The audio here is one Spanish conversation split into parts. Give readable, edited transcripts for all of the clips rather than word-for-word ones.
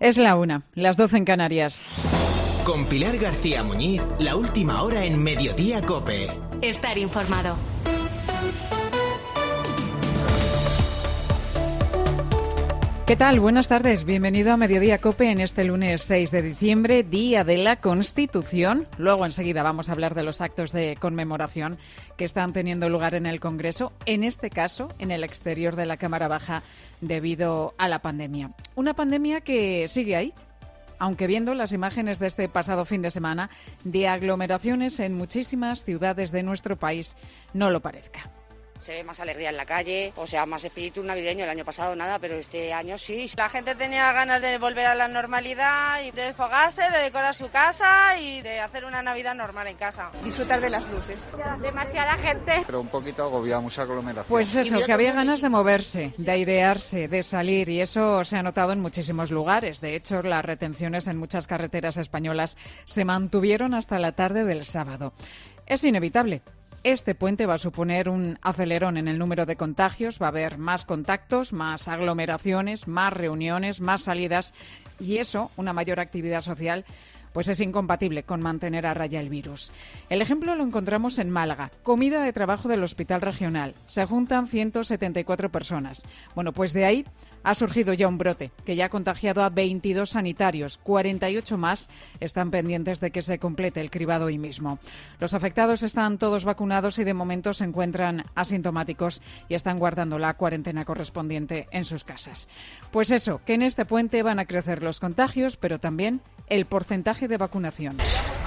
Es la 1, las 12 en Canarias. Con Pilar García Muñiz, la última hora en Mediodía COPE. Estar informado. ¿Qué tal? Buenas tardes. Bienvenido a Mediodía COPE en este lunes 6 de diciembre, Día de la Constitución. Luego enseguida vamos a hablar de los actos de conmemoración que están teniendo lugar en el Congreso, en este caso en el exterior de la Cámara Baja debido a la pandemia. Una pandemia que sigue ahí, aunque viendo las imágenes de este pasado fin de semana de aglomeraciones en muchísimas ciudades de nuestro país, no lo parezca. Se ve más alegría en la calle, o sea, más espíritu navideño. El año pasado nada, pero este año sí. La gente tenía ganas de volver a la normalidad y de desfogarse, de decorar su casa y de hacer una Navidad normal en casa. Disfrutar de las luces. Demasiada gente. Pero un poquito agobiada, mucha aglomeración. Pues eso, que había ganas de moverse, de airearse, de salir, y eso se ha notado en muchísimos lugares. De hecho, las retenciones en muchas carreteras españolas se mantuvieron hasta la tarde del sábado. Es inevitable. Este puente va a suponer un acelerón en el número de contagios, va a haber más contactos, más aglomeraciones, más reuniones, más salidas y eso, una mayor actividad social, pues es incompatible con mantener a raya el virus. El ejemplo lo encontramos en Málaga. Comida de trabajo del Hospital Regional. Se juntan 174 personas. Bueno, pues de ahí ha surgido ya un brote que ya ha contagiado a 22 sanitarios. 48 más están pendientes de que se complete el cribado hoy mismo. Los afectados están todos vacunados y de momento se encuentran asintomáticos y están guardando la cuarentena correspondiente en sus casas. Pues eso, que en este puente van a crecer los contagios, pero también el porcentaje de vacunación.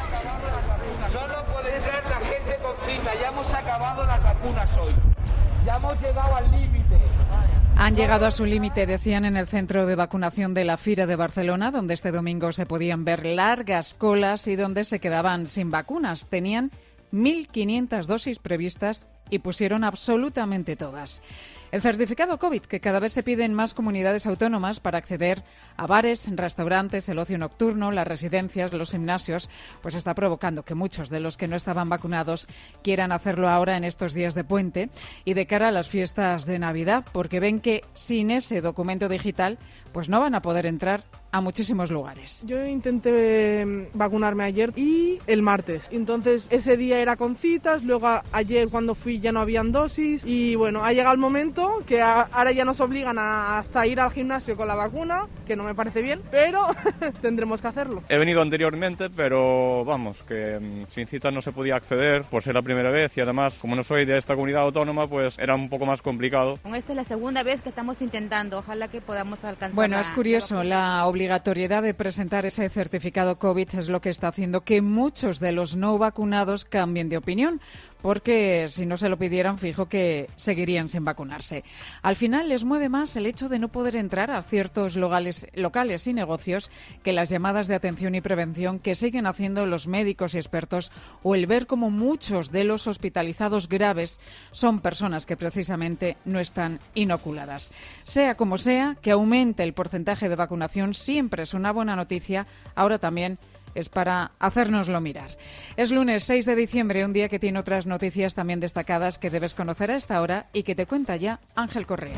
Solo puede entrar la gente con cita. Ya hemos acabado las vacunas hoy. Ya hemos llegado al límite. Han llegado a su límite, decían en el centro de vacunación de la Fira de Barcelona, donde este domingo se podían ver largas colas y donde se quedaban sin vacunas. Tenían 1.500 dosis previstas y pusieron absolutamente todas. El certificado COVID, que cada vez se pide en más comunidades autónomas para acceder a bares, restaurantes, el ocio nocturno, las residencias, los gimnasios, pues está provocando que muchos de los que no estaban vacunados quieran hacerlo ahora en estos días de puente y de cara a las fiestas de Navidad, porque ven que sin ese documento digital pues no van a poder entrar a muchísimos lugares. Yo intenté vacunarme ayer y el martes. Entonces ese día era con citas, luego ayer cuando fui ya no habían dosis y bueno, ha llegado el momento que ahora ya nos obligan a hasta ir al gimnasio con la vacuna, que no me parece bien, pero tendremos que hacerlo. He venido anteriormente, pero vamos, que sin citas no se podía acceder por ser la primera vez y además, como no soy de esta comunidad autónoma, pues era un poco más complicado. Esta es la segunda vez que estamos intentando, ojalá que podamos alcanzar. Bueno, es curioso, la obligatoriedad de presentar ese certificado COVID es lo que está haciendo que muchos de los no vacunados cambien de opinión, porque si no se lo pidieran, fijo que seguirían sin vacunarse. Al final les mueve más el hecho de no poder entrar a ciertos locales y negocios que las llamadas de atención y prevención que siguen haciendo los médicos y expertos, o el ver cómo muchos de los hospitalizados graves son personas que precisamente no están inoculadas. Sea como sea, que aumente el porcentaje de vacunación siempre es una buena noticia. Ahora también es para hacérnoslo mirar. Es lunes 6 de diciembre, un día que tiene otras noticias también destacadas que debes conocer a esta hora y que te cuenta ya Ángel Correa.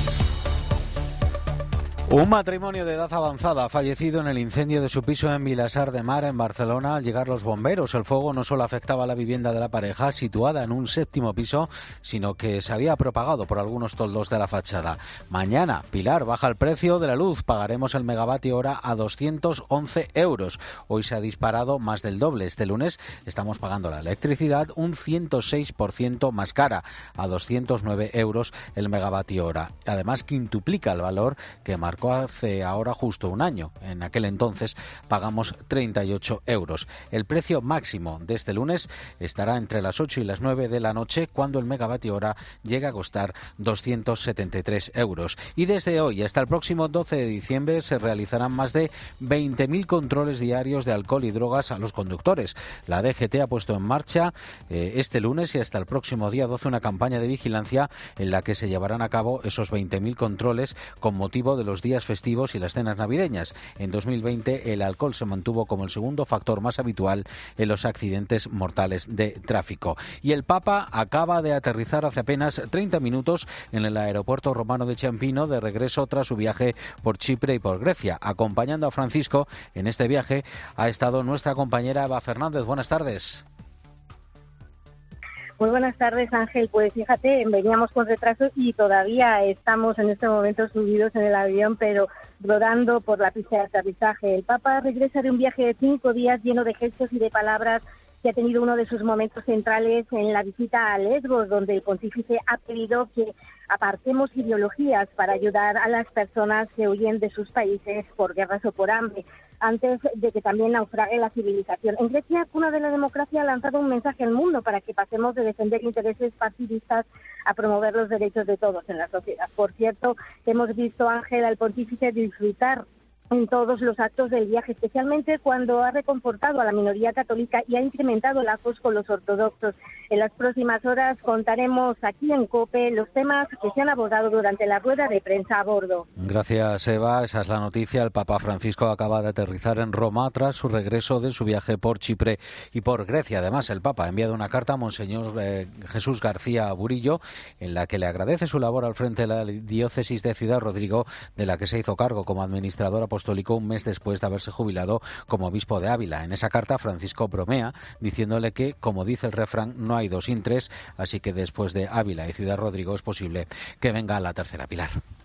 Un matrimonio de edad avanzada ha fallecido en el incendio de su piso en Vilassar de Mar, en Barcelona, al llegar los bomberos. El fuego no solo afectaba a la vivienda de la pareja, situada en un 7º piso, sino que se había propagado por algunos toldos de la fachada. Mañana, Pilar, baja el precio de la luz. Pagaremos el megavatio hora a 211 euros. Hoy se ha disparado más del doble. Este lunes estamos pagando la electricidad un 106% más cara, a 209 euros el megavatio hora. Además, quintuplica el valor que marcó hace ahora justo un año. En aquel entonces pagamos 38 euros. El precio máximo de este lunes estará entre las 8 y las 9 de la noche, cuando el megavatio hora llega a costar 273 euros. Y desde hoy hasta el próximo 12 de diciembre se realizarán más de 20.000 controles diarios de alcohol y drogas a los conductores. La DGT ha puesto en marcha este lunes y hasta el próximo día 12 una campaña de vigilancia en la que se llevarán a cabo esos 20.000 controles con motivo de los días días festivos y las cenas navideñas. En 2020 el alcohol se mantuvo como el segundo factor más habitual en los accidentes mortales de tráfico. Y el Papa acaba de aterrizar hace apenas 30 minutos en el aeropuerto romano de Ciampino, de regreso tras su viaje por Chipre y por Grecia. Acompañando a Francisco en este viaje ha estado nuestra compañera Eva Fernández. Buenas tardes. Muy buenas tardes, Ángel. Pues fíjate, veníamos con retraso y todavía estamos en este momento subidos en el avión, pero rodando por la pista de aterrizaje. El Papa regresa de un viaje de 5 días lleno de gestos y de palabras que ha tenido uno de sus momentos centrales en la visita a Lesbos, donde el pontífice ha pedido que apartemos ideologías para ayudar a las personas que huyen de sus países por guerras o por hambre, antes de que también naufrague la civilización. En Grecia, cuna de la democracia, ha lanzado un mensaje al mundo para que pasemos de defender intereses partidistas a promover los derechos de todos en la sociedad. Por cierto, hemos visto, Ángel, al pontífice disfrutar en todos los actos del viaje, especialmente cuando ha reconfortado a la minoría católica y ha incrementado lazos con los ortodoxos. En las próximas horas contaremos aquí en COPE los temas que se han abordado durante la rueda de prensa a bordo. Gracias, Eva. Esa es la noticia. El Papa Francisco acaba de aterrizar en Roma tras su regreso de su viaje por Chipre y por Grecia. Además, el Papa ha enviado una carta a Monseñor Jesús García Burillo, en la que le agradece su labor al frente de la diócesis de Ciudad Rodrigo, de la que se hizo cargo como administrador apostólico un mes después de haberse jubilado como obispo de Ávila. En esa carta, Francisco bromea, diciéndole que, como dice el refrán, no hay 2 sin 3, así que después de Ávila y Ciudad Rodrigo es posible que venga la tercera, Pilar.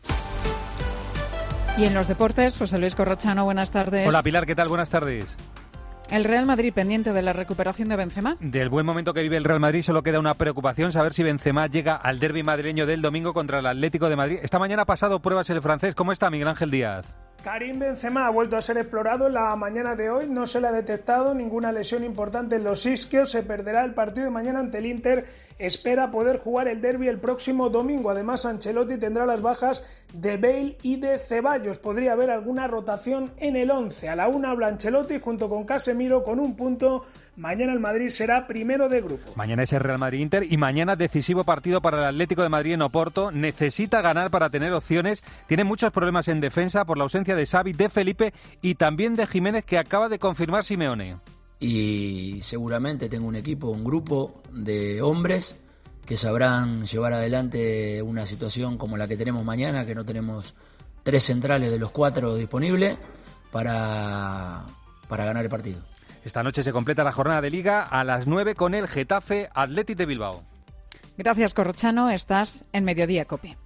Y en los deportes, José Luis Corrochano, buenas tardes. Hola, Pilar, ¿qué tal? Buenas tardes. El Real Madrid pendiente de la recuperación de Benzema. Del buen momento que vive el Real Madrid solo queda una preocupación, saber si Benzema llega al derbi madrileño del domingo contra el Atlético de Madrid. Esta mañana ha pasado pruebas el francés. ¿Cómo está Miguel Ángel Díaz? Karim Benzema ha vuelto a ser explorado en la mañana de hoy, no se le ha detectado ninguna lesión importante en los isquios, se perderá el partido de mañana ante el Inter, espera poder jugar el derbi el próximo domingo. Además, Ancelotti tendrá las bajas de Bale y de Ceballos, podría haber alguna rotación en el 11. A la 1 habla Ancelotti junto con Casemiro con 1 punto. Mañana el Madrid será primero de grupo. Mañana es el Real Madrid-Inter y mañana decisivo partido para el Atlético de Madrid en Oporto. Necesita ganar para tener opciones. Tiene muchos problemas en defensa por la ausencia de Xavi, de Felipe y también de Jiménez, que acaba de confirmar Simeone. Y seguramente tengo un equipo, un grupo de hombres que sabrán llevar adelante una situación como la que tenemos mañana, que no tenemos 3 centrales de los 4 disponibles para ganar el partido. Esta noche se completa la jornada de Liga a las 9 con el Getafe Athletic de Bilbao. Gracias, Corrochano. Estás en Mediodía COPE.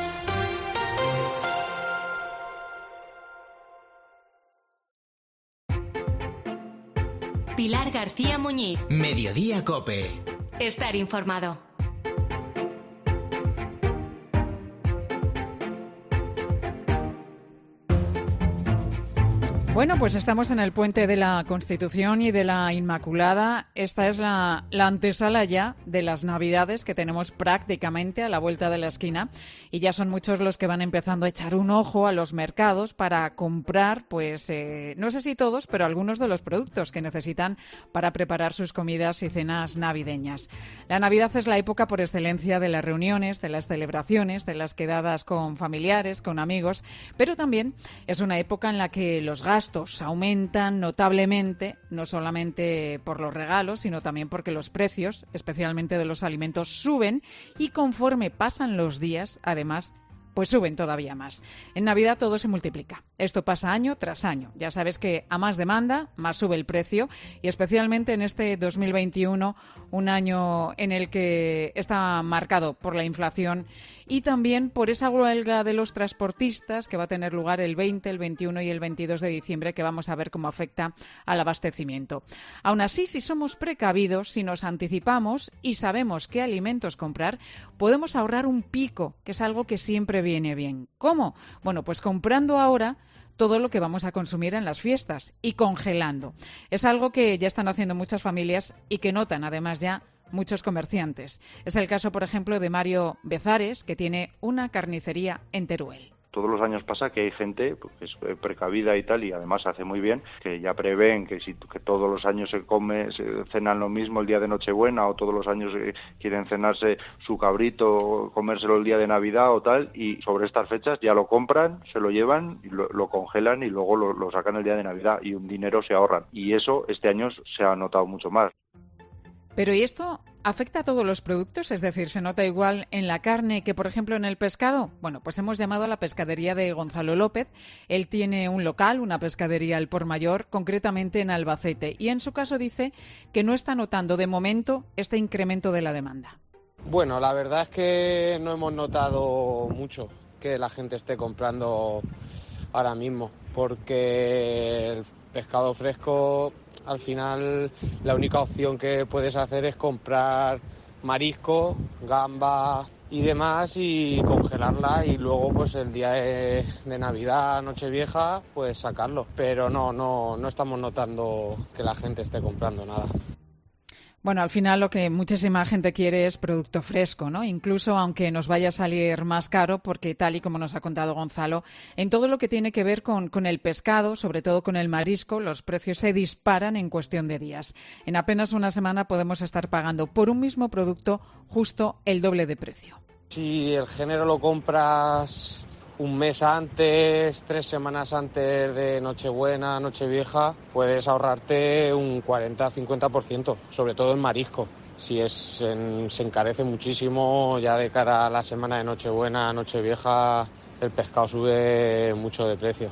Pilar García Muñiz. Mediodía COPE. Estar informado. Bueno, pues estamos en el puente de la Constitución y de la Inmaculada. Esta es la antesala ya de las Navidades, que tenemos prácticamente a la vuelta de la esquina, y ya son muchos los que van empezando a echar un ojo a los mercados para comprar, pues no sé si todos, pero algunos de los productos que necesitan para preparar sus comidas y cenas navideñas. La Navidad es la época por excelencia de las reuniones, de las celebraciones, de las quedadas con familiares, con amigos, pero también es una época en la que los gastos aumentan notablemente, no solamente por los regalos, sino también porque los precios, especialmente de los alimentos, suben, y conforme pasan los días, además, pues suben todavía más. En Navidad todo se multiplica. Esto pasa año tras año. Ya sabes que a más demanda, más sube el precio, y especialmente en este 2021, un año en el que está marcado por la inflación y también por esa huelga de los transportistas que va a tener lugar el 20, el 21 y el 22 de diciembre, que vamos a ver cómo afecta al abastecimiento. Aún así, si somos precavidos, si nos anticipamos y sabemos qué alimentos comprar, podemos ahorrar un pico, que es algo que siempre viene bien. ¿Cómo? Bueno, pues comprando ahora todo lo que vamos a consumir en las fiestas y congelando. Es algo que ya están haciendo muchas familias y que notan además ya muchos comerciantes. Es el caso, por ejemplo, de Mario Bezares, que tiene una carnicería en Teruel. Todos los años pasa que hay gente que es precavida y tal, y además hace muy bien, que ya prevén que todos los años se cenan lo mismo el día de Nochebuena, o todos los años quieren cenarse su cabrito, comérselo el día de Navidad o tal, y sobre estas fechas ya lo compran, se lo llevan, lo congelan y luego lo sacan el día de Navidad, y un dinero se ahorran. Y eso este año se ha notado mucho más. Pero ¿y esto afecta a todos los productos? Es decir, ¿se nota igual en la carne que, por ejemplo, en el pescado? Bueno, pues hemos llamado a la pescadería de Gonzalo López. Él tiene un local, una pescadería al por mayor, concretamente en Albacete. Y en su caso dice que no está notando de momento este incremento de la demanda. Bueno, la verdad es que no hemos notado mucho que la gente esté comprando ahora mismo, porque el pescado fresco, al final, la única opción que puedes hacer es comprar marisco, gamba y demás, y congelarla, y luego pues el día de Navidad, Nochevieja, pues sacarlo. Pero no estamos notando que la gente esté comprando nada. Bueno, al final lo que muchísima gente quiere es producto fresco, ¿no? Incluso aunque nos vaya a salir más caro, porque tal y como nos ha contado Gonzalo, en todo lo que tiene que ver con el pescado, sobre todo con el marisco, los precios se disparan en cuestión de días. En apenas una semana podemos estar pagando por un mismo producto justo el doble de precio. Si el género lo compras un mes antes, 3 semanas antes de Nochebuena, Nochevieja, puedes ahorrarte un 40-50%, sobre todo en marisco. Si se encarece muchísimo, ya de cara a la semana de Nochebuena, Nochevieja, el pescado sube mucho de precio.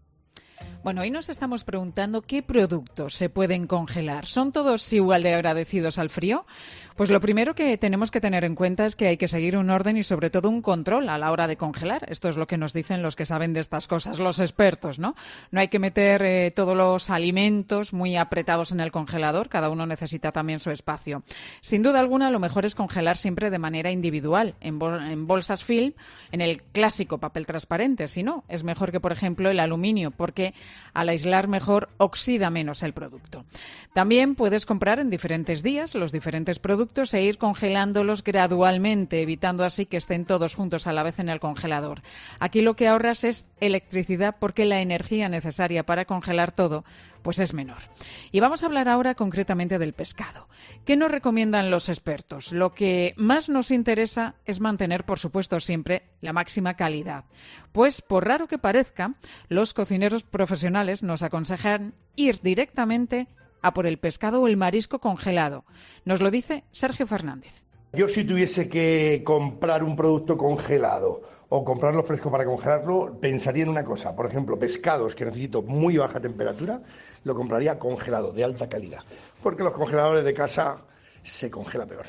Bueno, hoy nos estamos preguntando qué productos se pueden congelar. ¿Son todos igual de agradecidos al frío? Pues lo primero que tenemos que tener en cuenta es que hay que seguir un orden y sobre todo un control a la hora de congelar. Esto es lo que nos dicen los que saben de estas cosas, los expertos, ¿no? No hay que meter todos los alimentos muy apretados en el congelador, cada uno necesita también su espacio. Sin duda alguna, lo mejor es congelar siempre de manera individual, en bolsas film, en el clásico papel transparente. Si no, es mejor que, por ejemplo, el aluminio, porque al aislar mejor oxida menos el producto. También puedes comprar en diferentes días los diferentes productos e ir congelándolos gradualmente, evitando así que estén todos juntos a la vez en el congelador. Aquí lo que ahorras es electricidad, porque la energía necesaria para congelar todo pues es menor. Y vamos a hablar ahora concretamente del pescado. ¿Qué nos recomiendan los expertos? Lo que más nos interesa es mantener, por supuesto, siempre la máxima calidad. Pues, por raro que parezca, los cocineros profesionales nos aconsejan ir directamente a por el pescado o el marisco congelado. Nos lo dice Sergio Fernández. Yo, si tuviese que comprar un producto congelado o comprarlo fresco para congelarlo, pensaría en una cosa. Por ejemplo, pescados que necesito muy baja temperatura, lo compraría congelado, de alta calidad. Porque los congeladores de casa se congela peor.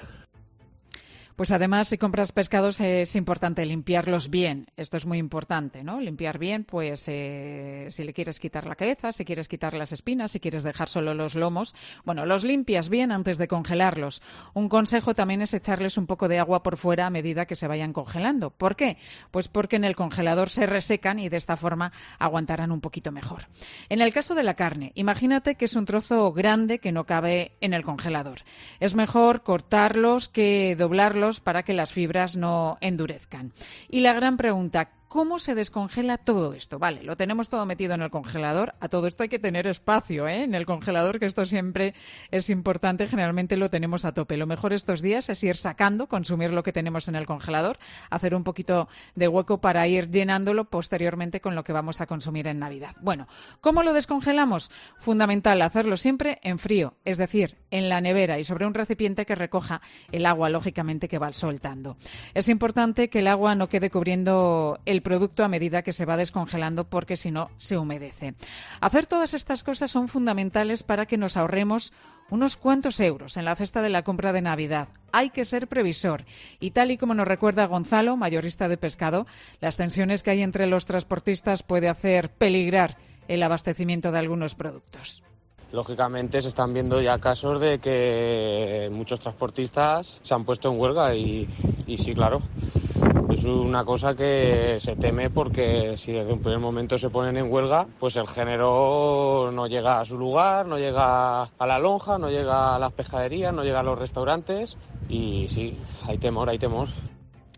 Pues además, si compras pescados es importante limpiarlos bien. Esto es muy importante, ¿no? Limpiar bien, pues si le quieres quitar la cabeza, si quieres quitar las espinas, si quieres dejar solo los lomos, bueno, los limpias bien antes de congelarlos. Un consejo también es echarles un poco de agua por fuera a medida que se vayan congelando. ¿Por qué? Pues porque en el congelador se resecan y de esta forma aguantarán un poquito mejor. En el caso de la carne, imagínate que es un trozo grande que no cabe en el congelador. Es mejor cortarlos que doblarlos para que las fibras no endurezcan. Y la gran pregunta, ¿cómo se descongela todo esto? Vale, lo tenemos todo metido en el congelador. A todo esto hay que tener espacio, en el congelador, que esto siempre es importante. Generalmente lo tenemos a tope. Lo mejor estos días es ir sacando, consumir lo que tenemos en el congelador, hacer un poquito de hueco para ir llenándolo posteriormente con lo que vamos a consumir en Navidad. Bueno, ¿cómo lo descongelamos? Fundamental hacerlo siempre en frío, es decir, en la nevera y sobre un recipiente que recoja el agua, lógicamente, que va soltando. Es importante que el agua no quede cubriendo el producto a medida que se va descongelando, porque si no se humedece. Hacer todas estas cosas son fundamentales para que nos ahorremos unos cuantos euros en la cesta de la compra de Navidad. Hay que ser previsor y, tal y como nos recuerda Gonzalo, mayorista de pescado, las tensiones que hay entre los transportistas puede hacer peligrar el abastecimiento de algunos productos. Lógicamente se están viendo ya casos de que muchos transportistas se han puesto en huelga y sí, claro, es una cosa que se teme, porque si desde un primer momento se ponen en huelga, pues el género no llega a su lugar, no llega a la lonja, no llega a las pescaderías, no llega a los restaurantes y sí, hay temor.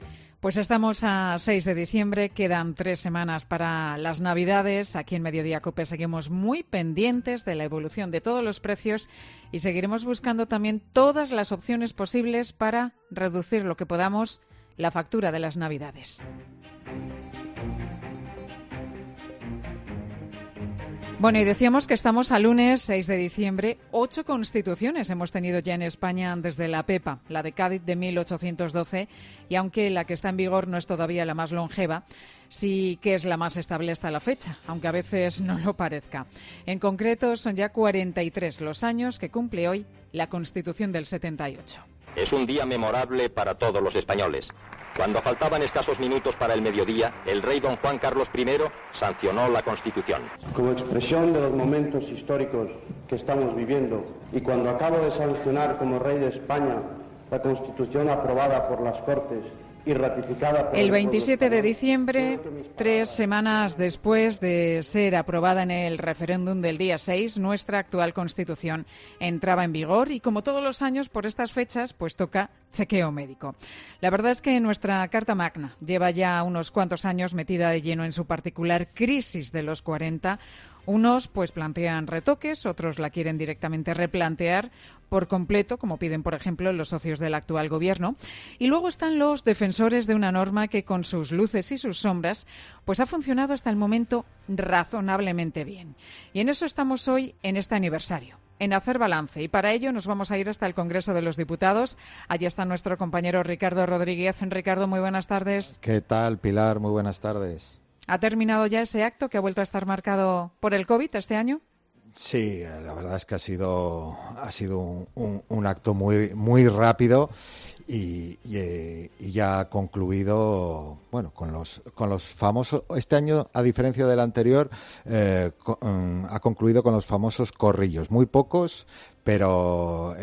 Pues estamos a 6 de diciembre, quedan 3 semanas para las Navidades. Aquí en Mediodía COPE seguimos muy pendientes de la evolución de todos los precios y seguiremos buscando también todas las opciones posibles para reducir lo que podamos la factura de las Navidades. Bueno, y decíamos que estamos a lunes 6 de diciembre. 8 constituciones hemos tenido ya en España desde la PEPA, la de Cádiz de 1812, y aunque la que está en vigor no es todavía la más longeva, sí que es la más estable hasta la fecha, aunque a veces no lo parezca. En concreto, son ya 43 los años que cumple hoy la Constitución del 78. Es un día memorable para todos los españoles. Cuando faltaban escasos minutos para el mediodía, el rey don Juan Carlos I sancionó la Constitución. Como expresión de los momentos históricos que estamos viviendo y cuando acabo de sancionar como rey de España la Constitución aprobada por las Cortes y ratificada por el 27 de diciembre, 3 semanas después de ser aprobada en el referéndum del día 6, nuestra actual Constitución entraba en vigor y, como todos los años por estas fechas, pues toca chequeo médico. La verdad es que nuestra Carta Magna lleva ya unos cuantos años metida de lleno en su particular crisis de los 40. Unos pues plantean retoques, otros la quieren directamente replantear por completo, como piden, por ejemplo, los socios del actual gobierno. Y luego están los defensores de una norma que, con sus luces y sus sombras, pues ha funcionado hasta el momento razonablemente bien. Y en eso estamos hoy en este aniversario, en hacer balance. Y para ello nos vamos a ir hasta el Congreso de los Diputados. Allí está nuestro compañero Ricardo Rodríguez. Ricardo, muy buenas tardes. ¿Qué tal, Pilar? Muy buenas tardes. ¿Ha terminado ya ese acto que ha vuelto a estar marcado por el COVID este año? Sí, la verdad es que ha sido un acto muy rápido y ya ha concluido, bueno, con los famosos. Este año, a diferencia del anterior, ha concluido con los famosos corrillos, muy pocos, pero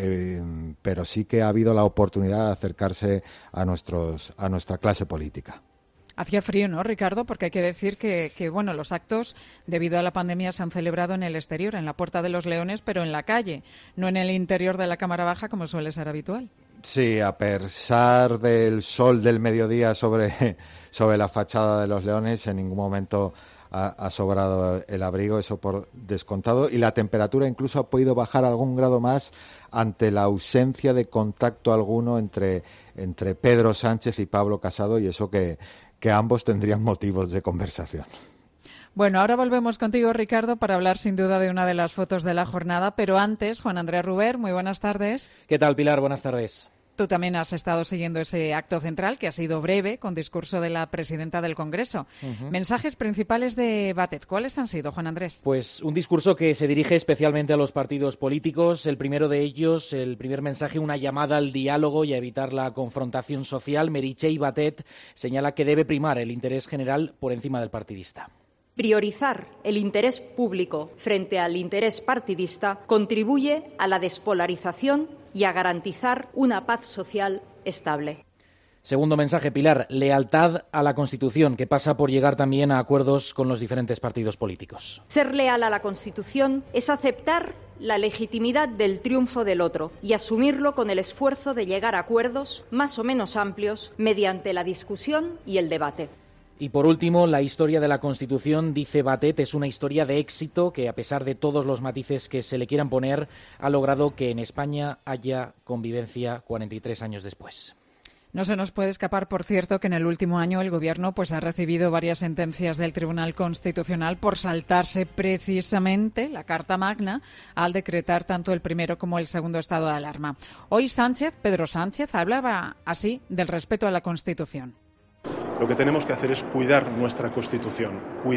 sí que ha habido la oportunidad de acercarse a nuestra clase política. Hacía frío, ¿no, Ricardo? Porque hay que decir que bueno, los actos, debido a la pandemia, se han celebrado en el exterior, en la Puerta de los Leones, pero en la calle, no en el interior de la Cámara Baja, como suele ser habitual. Sí, a pesar del sol del mediodía sobre la fachada de los Leones, en ningún momento ha sobrado el abrigo, eso por descontado, y la temperatura incluso ha podido bajar algún grado más ante la ausencia de contacto alguno entre Pedro Sánchez y Pablo Casado, y eso que ambos tendrían motivos de conversación. Bueno, ahora volvemos contigo, Ricardo, para hablar sin duda de una de las fotos de la jornada, pero antes, Juan Andrés Ruber, muy buenas tardes. ¿Qué tal, Pilar? Buenas tardes. Tú también has estado siguiendo ese acto central, que ha sido breve, con discurso de la presidenta del Congreso. Mensajes principales de Batet, ¿cuáles han sido, Juan Andrés? Pues un discurso que se dirige especialmente a los partidos políticos. El primero de ellos, el primer mensaje, una llamada al diálogo y a evitar la confrontación social. Meritxell Batet señala que debe primar el interés general por encima del partidista. Priorizar el interés público frente al interés partidista contribuye a la despolarización y a garantizar una paz social estable. Segundo mensaje, Pilar, lealtad a la Constitución, que pasa por llegar también a acuerdos con los diferentes partidos políticos. Ser leal a la Constitución es aceptar la legitimidad del triunfo del otro y asumirlo con el esfuerzo de llegar a acuerdos más o menos amplios mediante la discusión y el debate. Y por último, la historia de la Constitución, dice Batet, es una historia de éxito que, a pesar de todos los matices que se le quieran poner, ha logrado que en España haya convivencia 43 años después. No se nos puede escapar, por cierto, que en el último año el Gobierno pues ha recibido varias sentencias del Tribunal Constitucional por saltarse precisamente la Carta Magna al decretar tanto el primero como el segundo estado de alarma. Hoy Pedro Sánchez, hablaba así del respeto a la Constitución. Lo que tenemos que hacer es cuidar nuestra Constitución. Y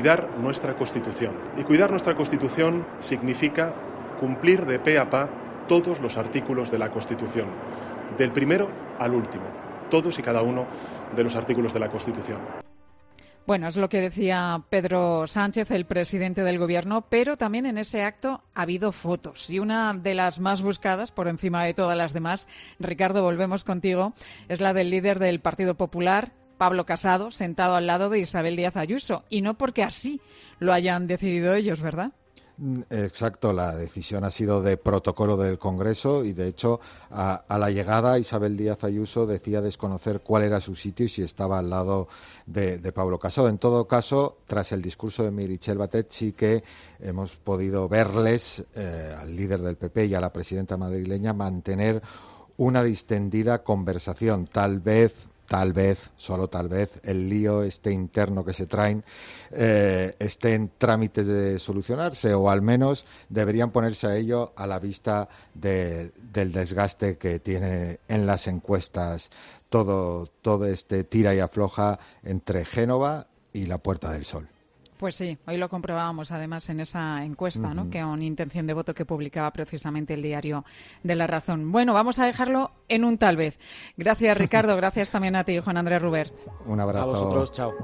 cuidar nuestra Constitución significa cumplir de pe a pa todos los artículos de la Constitución, del primero al último, todos y cada uno de los artículos de la Constitución. Bueno, es lo que decía Pedro Sánchez, el presidente del Gobierno, pero también en ese acto ha habido fotos y una de las más buscadas por encima de todas las demás, Ricardo, volvemos contigo, es la del líder del Partido Popular, Pablo Casado, sentado al lado de Isabel Díaz Ayuso, y no porque así lo hayan decidido ellos, ¿verdad? Exacto, la decisión ha sido de protocolo del Congreso y, de hecho, a la llegada Isabel Díaz Ayuso decía desconocer cuál era su sitio y si estaba al lado de Pablo Casado. En todo caso, tras el discurso de Meritxell Batet, sí que hemos podido verles, al líder del PP y a la presidenta madrileña, mantener una distendida conversación. Tal vez, solo tal vez, el lío interno que se traen esté en trámite de solucionarse, o al menos deberían ponerse a ello a la vista del desgaste que tiene en las encuestas todo este tira y afloja entre Génova y la Puerta del Sol. Pues sí, hoy lo comprobábamos además en esa encuesta, ¿no? Que una intención de voto que publicaba precisamente el diario de La Razón. Bueno, vamos a dejarlo en un tal vez. Gracias, Ricardo. Gracias también a ti, Juan Andrés Rubert. Un abrazo. A vosotros, chao.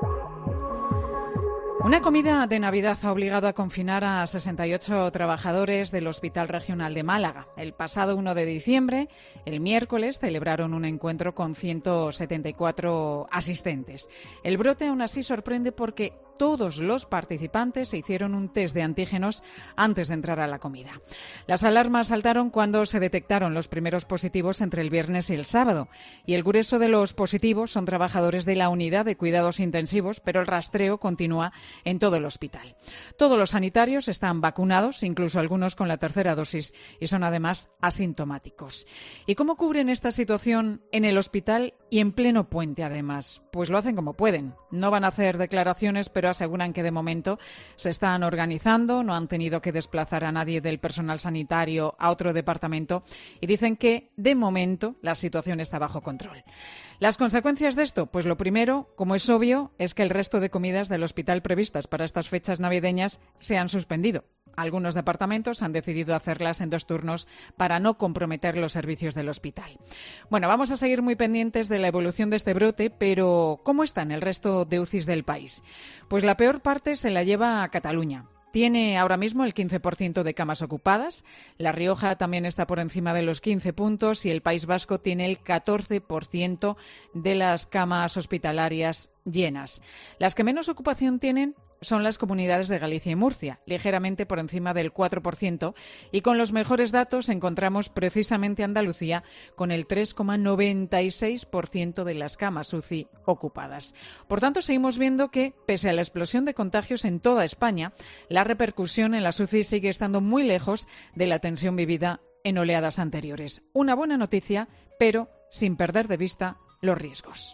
Una comida de Navidad ha obligado a confinar a 68 trabajadores del Hospital Regional de Málaga. El pasado 1 de diciembre, el miércoles, celebraron un encuentro con 174 asistentes. El brote aún así sorprende porque todos los participantes se hicieron un test de antígenos antes de entrar a la comida. Las alarmas saltaron cuando se detectaron los primeros positivos entre el viernes y el sábado. Y el grueso de los positivos son trabajadores de la unidad de cuidados intensivos, pero el rastreo continúa en todo el hospital. Todos los sanitarios están vacunados, incluso algunos con la tercera dosis, y son además asintomáticos. ¿Y cómo cubren esta situación en el hospital y en pleno puente, además? Pues lo hacen como pueden. No van a hacer declaraciones, pero aseguran que de momento se están organizando, no han tenido que desplazar a nadie del personal sanitario a otro departamento y dicen que de momento la situación está bajo control. ¿Las consecuencias de esto? Pues lo primero, como es obvio, es que el resto de comidas del hospital previstas para estas fechas navideñas se han suspendido. Algunos departamentos han decidido hacerlas en 2 turnos para no comprometer los servicios del hospital. Bueno, vamos a seguir muy pendientes de la evolución de este brote, pero ¿cómo está en el resto de UCIs del país? Pues la peor parte se la lleva a Cataluña. Tiene ahora mismo el 15% de camas ocupadas, La Rioja también está por encima de los 15 puntos y el País Vasco tiene el 14% de las camas hospitalarias llenas. Las que menos ocupación tienen son las comunidades de Galicia y Murcia, ligeramente por encima del 4%, y con los mejores datos encontramos precisamente Andalucía con el 3,96% de las camas UCI ocupadas. Por tanto, seguimos viendo que, pese a la explosión de contagios en toda España, la repercusión en las UCI sigue estando muy lejos de la tensión vivida en oleadas anteriores. Una buena noticia, pero sin perder de vista los riesgos.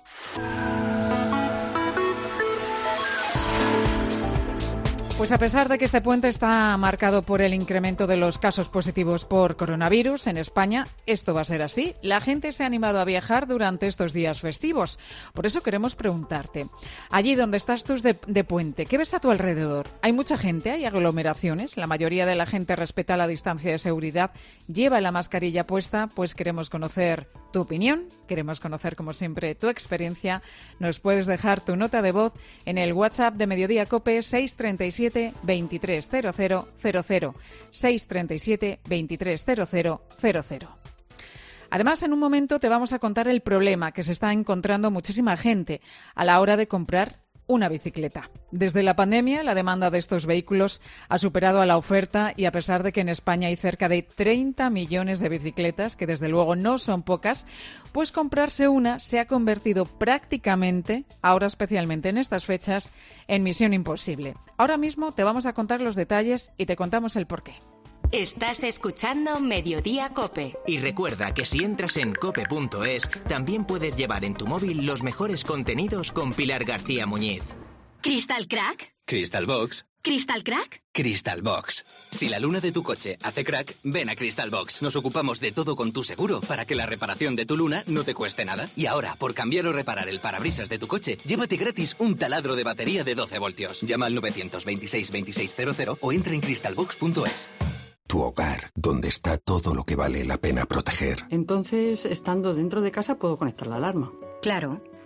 Pues a pesar de que este puente está marcado por el incremento de los casos positivos por coronavirus en España, esto va a ser así. La gente se ha animado a viajar durante estos días festivos. Por eso queremos preguntarte, allí donde estás tú de puente, ¿qué ves a tu alrededor? ¿Hay mucha gente? ¿Hay aglomeraciones? ¿La mayoría de la gente respeta la distancia de seguridad? ¿Lleva la mascarilla puesta? Pues queremos conocer tu opinión, queremos conocer, como siempre, tu experiencia. Nos puedes dejar tu nota de voz en el WhatsApp de Mediodía COPE 637 23 00 00 637 23 00 00. Además, en un momento te vamos a contar el problema que se está encontrando muchísima gente a la hora de comprar una bicicleta. Desde la pandemia, la demanda de estos vehículos ha superado a la oferta y a pesar de que en España hay cerca de 30 millones de bicicletas, que desde luego no son pocas, pues comprarse una se ha convertido prácticamente, ahora especialmente en estas fechas, en misión imposible. Ahora mismo te vamos a contar los detalles y te contamos el porqué. Estás escuchando Mediodía COPE. Y recuerda que si entras en cope.es, también puedes llevar en tu móvil los mejores contenidos con Pilar García Muñiz. ¿Crystal Crack? Crystal Box. ¿Crystal Crack? Crystal Box. Si la luna de tu coche hace crack, ven a Crystal Box. Nos ocupamos de todo con tu seguro para que la reparación de tu luna no te cueste nada. Y ahora, por cambiar o reparar el parabrisas de tu coche, llévate gratis un taladro de batería de 12 voltios. Llama al 926 2600 o entra en crystalbox.es. Tu hogar, donde está todo lo que vale la pena proteger. Entonces, estando dentro de casa, puedo conectar la alarma. Claro.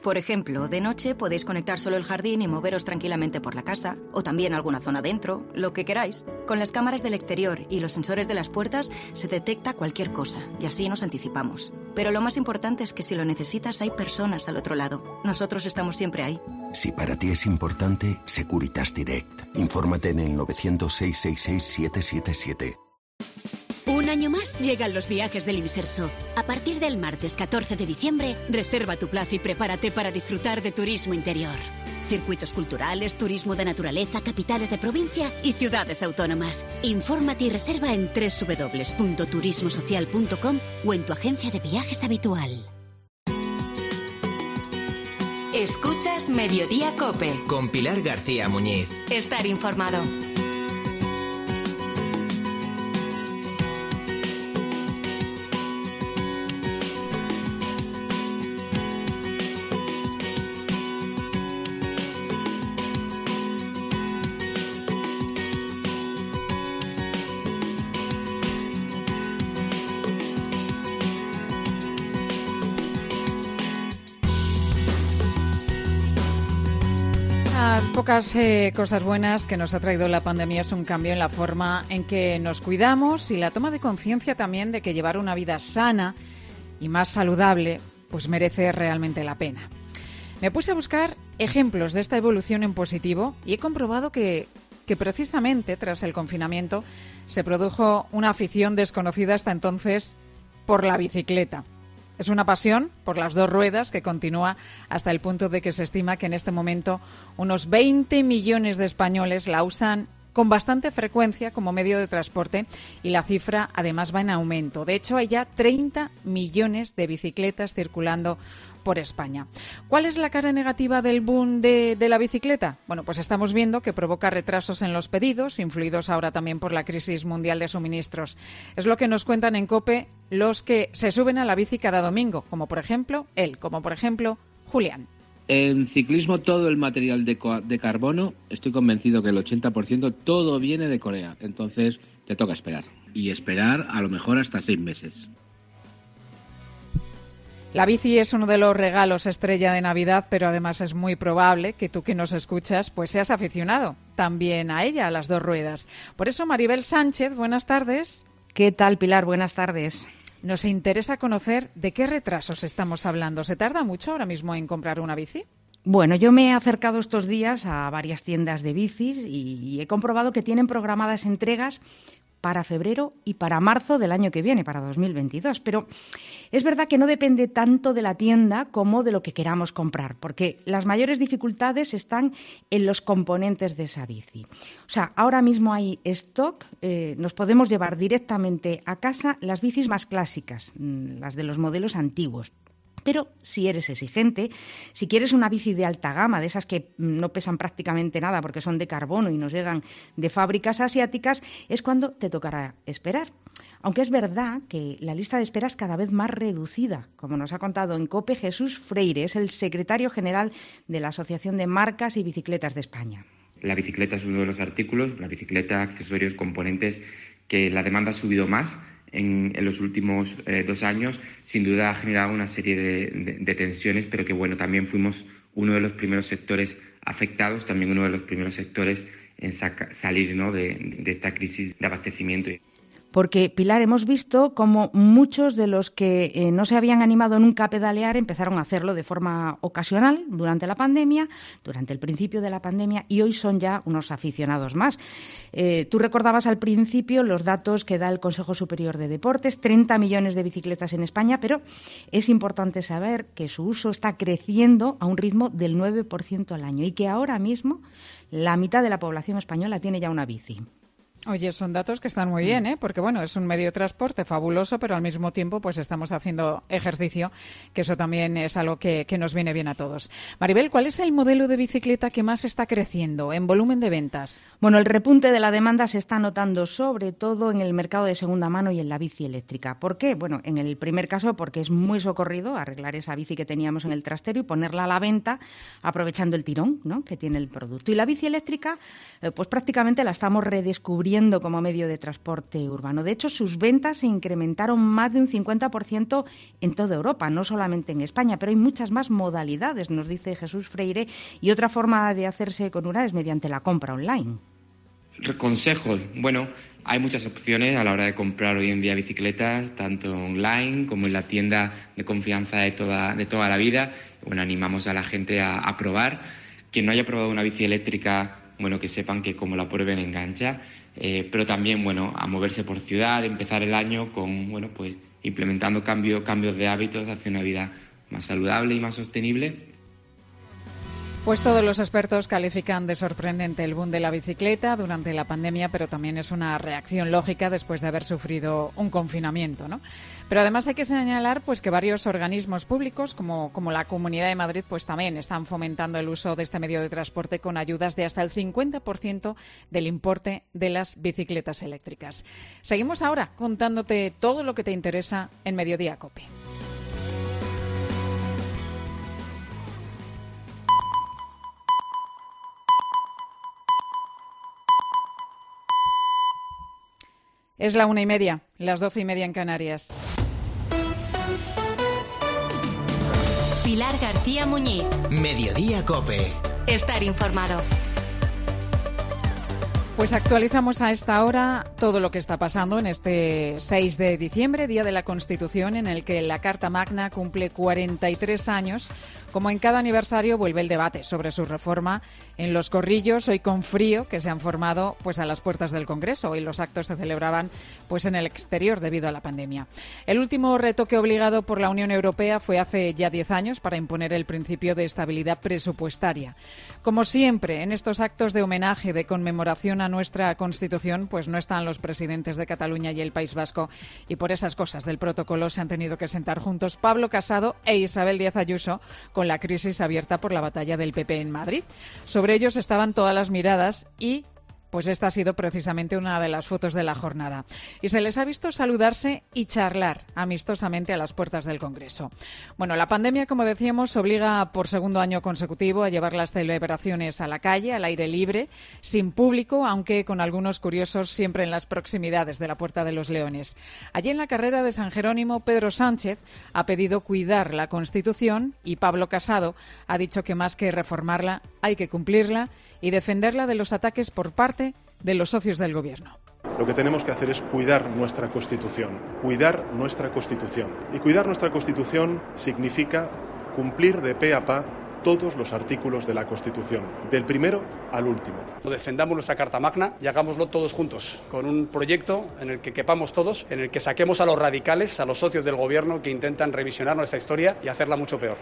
Por ejemplo, de noche podéis conectar solo el jardín y moveros tranquilamente por la casa, o también alguna zona dentro, lo que queráis. Con las cámaras del exterior y los sensores de las puertas se detecta cualquier cosa y así nos anticipamos. Pero lo más importante es que si lo necesitas hay personas al otro lado. Nosotros estamos siempre ahí. Si para ti es importante, Securitas Direct. Infórmate en el 900-666-777. Un año más llegan los viajes del Inserso. A partir del martes 14 de diciembre, reserva tu plaza y prepárate para disfrutar de turismo interior. Circuitos culturales, turismo de naturaleza, capitales de provincia y ciudades autónomas. Infórmate y reserva en www.turismosocial.com o en tu agencia de viajes habitual. Escuchas Mediodía COPE. Con Pilar García Muñiz. Estar informado. Las pocas cosas buenas que nos ha traído la pandemia es un cambio en la forma en que nos cuidamos y la toma de conciencia también de que llevar una vida sana y más saludable pues merece realmente la pena. Me puse a buscar ejemplos de esta evolución en positivo y he comprobado que precisamente tras el confinamiento se produjo una afición desconocida hasta entonces por la bicicleta. Es una pasión por las dos ruedas que continúa hasta el punto de que se estima que en este momento unos 20 millones de españoles la usan con bastante frecuencia como medio de transporte y la cifra además va en aumento. De hecho, hay ya 30 millones de bicicletas circulando por España. ¿Cuál es la cara negativa del boom de la bicicleta? Bueno, pues estamos viendo que provoca retrasos en los pedidos, influidos ahora también por la crisis mundial de suministros. Es lo que nos cuentan en COPE los que se suben a la bici cada domingo, como por ejemplo Julián. En ciclismo todo el material de carbono, estoy convencido que el 80% todo viene de Corea. Entonces te toca esperar. Y esperar a lo mejor hasta 6 meses. La bici es uno de los regalos estrella de Navidad, pero además es muy probable que tú que nos escuchas pues seas aficionado también a ella, a las dos ruedas. Por eso, Maribel Sánchez, buenas tardes. ¿Qué tal, Pilar? Buenas tardes. Nos interesa conocer de qué retrasos estamos hablando. ¿Se tarda mucho ahora mismo en comprar una bici? Bueno, yo me he acercado estos días a varias tiendas de bicis y he comprobado que tienen programadas entregas para febrero y para marzo del año que viene, para 2022. Pero es verdad que no depende tanto de la tienda como de lo que queramos comprar, porque las mayores dificultades están en los componentes de esa bici. O sea, ahora mismo hay stock, nos podemos llevar directamente a casa las bicis más clásicas, las de los modelos antiguos. Pero si eres exigente, si quieres una bici de alta gama, de esas que no pesan prácticamente nada porque son de carbono y nos llegan de fábricas asiáticas, es cuando te tocará esperar. Aunque es verdad que la lista de espera es cada vez más reducida, como nos ha contado en COPE Jesús Freire, es el secretario general de la Asociación de Marcas y Bicicletas de España. La bicicleta es uno de los artículos, la bicicleta, accesorios, componentes, que la demanda ha subido más en los últimos 2 años. Sin duda ha generado una serie de tensiones, pero que bueno, también fuimos uno de los primeros sectores afectados, también uno de los primeros sectores en salir, ¿no?, de esta crisis de abastecimiento. Porque, Pilar, hemos visto cómo muchos de los que no se habían animado nunca a pedalear empezaron a hacerlo de forma ocasional durante la pandemia, durante el principio de la pandemia, y hoy son ya unos aficionados más. Tú recordabas al principio los datos que da el Consejo Superior de Deportes, 30 millones de bicicletas en España, pero es importante saber que su uso está creciendo a un ritmo del 9% al año y que ahora mismo la mitad de la población española tiene ya una bici. Oye, son datos que están muy bien, porque bueno, es un medio de transporte fabuloso, pero al mismo tiempo pues estamos haciendo ejercicio, que eso también es algo que nos viene bien a todos. Maribel, ¿cuál es el modelo de bicicleta que más está creciendo en volumen de ventas? Bueno, el repunte de la demanda se está notando sobre todo en el mercado de segunda mano y en la bici eléctrica. ¿Por qué? Bueno, en el primer caso porque es muy socorrido arreglar esa bici que teníamos en el trastero y ponerla a la venta aprovechando el tirón, ¿no?, que tiene el producto. Y la bici eléctrica, pues prácticamente la estamos redescubriendo subiendo como medio de transporte urbano. De hecho, sus ventas se incrementaron más de un 50% en toda Europa, no solamente en España, pero hay muchas más modalidades, nos dice Jesús Freire, y otra forma de hacerse con una es mediante la compra online. Consejos. Bueno, hay muchas opciones a la hora de comprar hoy en día bicicletas, tanto online como en la tienda de confianza de toda la vida. Bueno, animamos a la gente a probar. Quien no haya probado una bici eléctrica, bueno, que sepan que como la prueben engancha, pero también, bueno, a moverse por ciudad, empezar el año con, bueno, pues implementando cambios de hábitos hacia una vida más saludable y más sostenible. Pues todos los expertos califican de sorprendente el boom de la bicicleta durante la pandemia, pero también es una reacción lógica después de haber sufrido un confinamiento, ¿no? Pero además hay que señalar pues que varios organismos públicos, como la Comunidad de Madrid, pues también están fomentando el uso de este medio de transporte con ayudas de hasta el 50% del importe de las bicicletas eléctricas. Seguimos ahora contándote todo lo que te interesa en Mediodía COPE. Es la 1:30, las 12:30 en Canarias. Pilar García Muñiz. Mediodía COPE. Estar informado. Pues actualizamos a esta hora todo lo que está pasando en este 6 de diciembre, Día de la Constitución, en el que la Carta Magna cumple 43 años. Como en cada aniversario, vuelve el debate sobre su reforma en los corrillos, hoy con frío, que se han formado pues a las puertas del Congreso. Hoy los actos se celebraban pues en el exterior debido a la pandemia. El último retoque obligado por la Unión Europea fue hace ya 10 años para imponer el principio de estabilidad presupuestaria. Como siempre, en estos actos de homenaje, de conmemoración a nuestra Constitución, pues no están los presidentes de Cataluña y el País Vasco, y por esas cosas del protocolo se han tenido que sentar juntos Pablo Casado e Isabel Díaz Ayuso, con la crisis abierta por la batalla del PP en Madrid. Sobre ellos estaban todas las miradas y pues esta ha sido precisamente una de las fotos de la jornada. Y se les ha visto saludarse y charlar amistosamente a las puertas del Congreso. Bueno, la pandemia, como decíamos, obliga por segundo año consecutivo a llevar las celebraciones a la calle, al aire libre, sin público, aunque con algunos curiosos siempre en las proximidades de la Puerta de los Leones. Allí en la carrera de San Jerónimo, Pedro Sánchez ha pedido cuidar la Constitución y Pablo Casado ha dicho que más que reformarla hay que cumplirla y defenderla de los ataques por parte de los socios del Gobierno. Lo que tenemos que hacer es cuidar nuestra Constitución, cuidar nuestra Constitución. Y cuidar nuestra Constitución significa cumplir de pe a pa todos los artículos de la Constitución, del primero al último. Defendamos nuestra Carta Magna y hagámoslo todos juntos, con un proyecto en el que quepamos todos, en el que saquemos a los radicales, a los socios del Gobierno que intentan revisionar nuestra historia y hacerla mucho peor.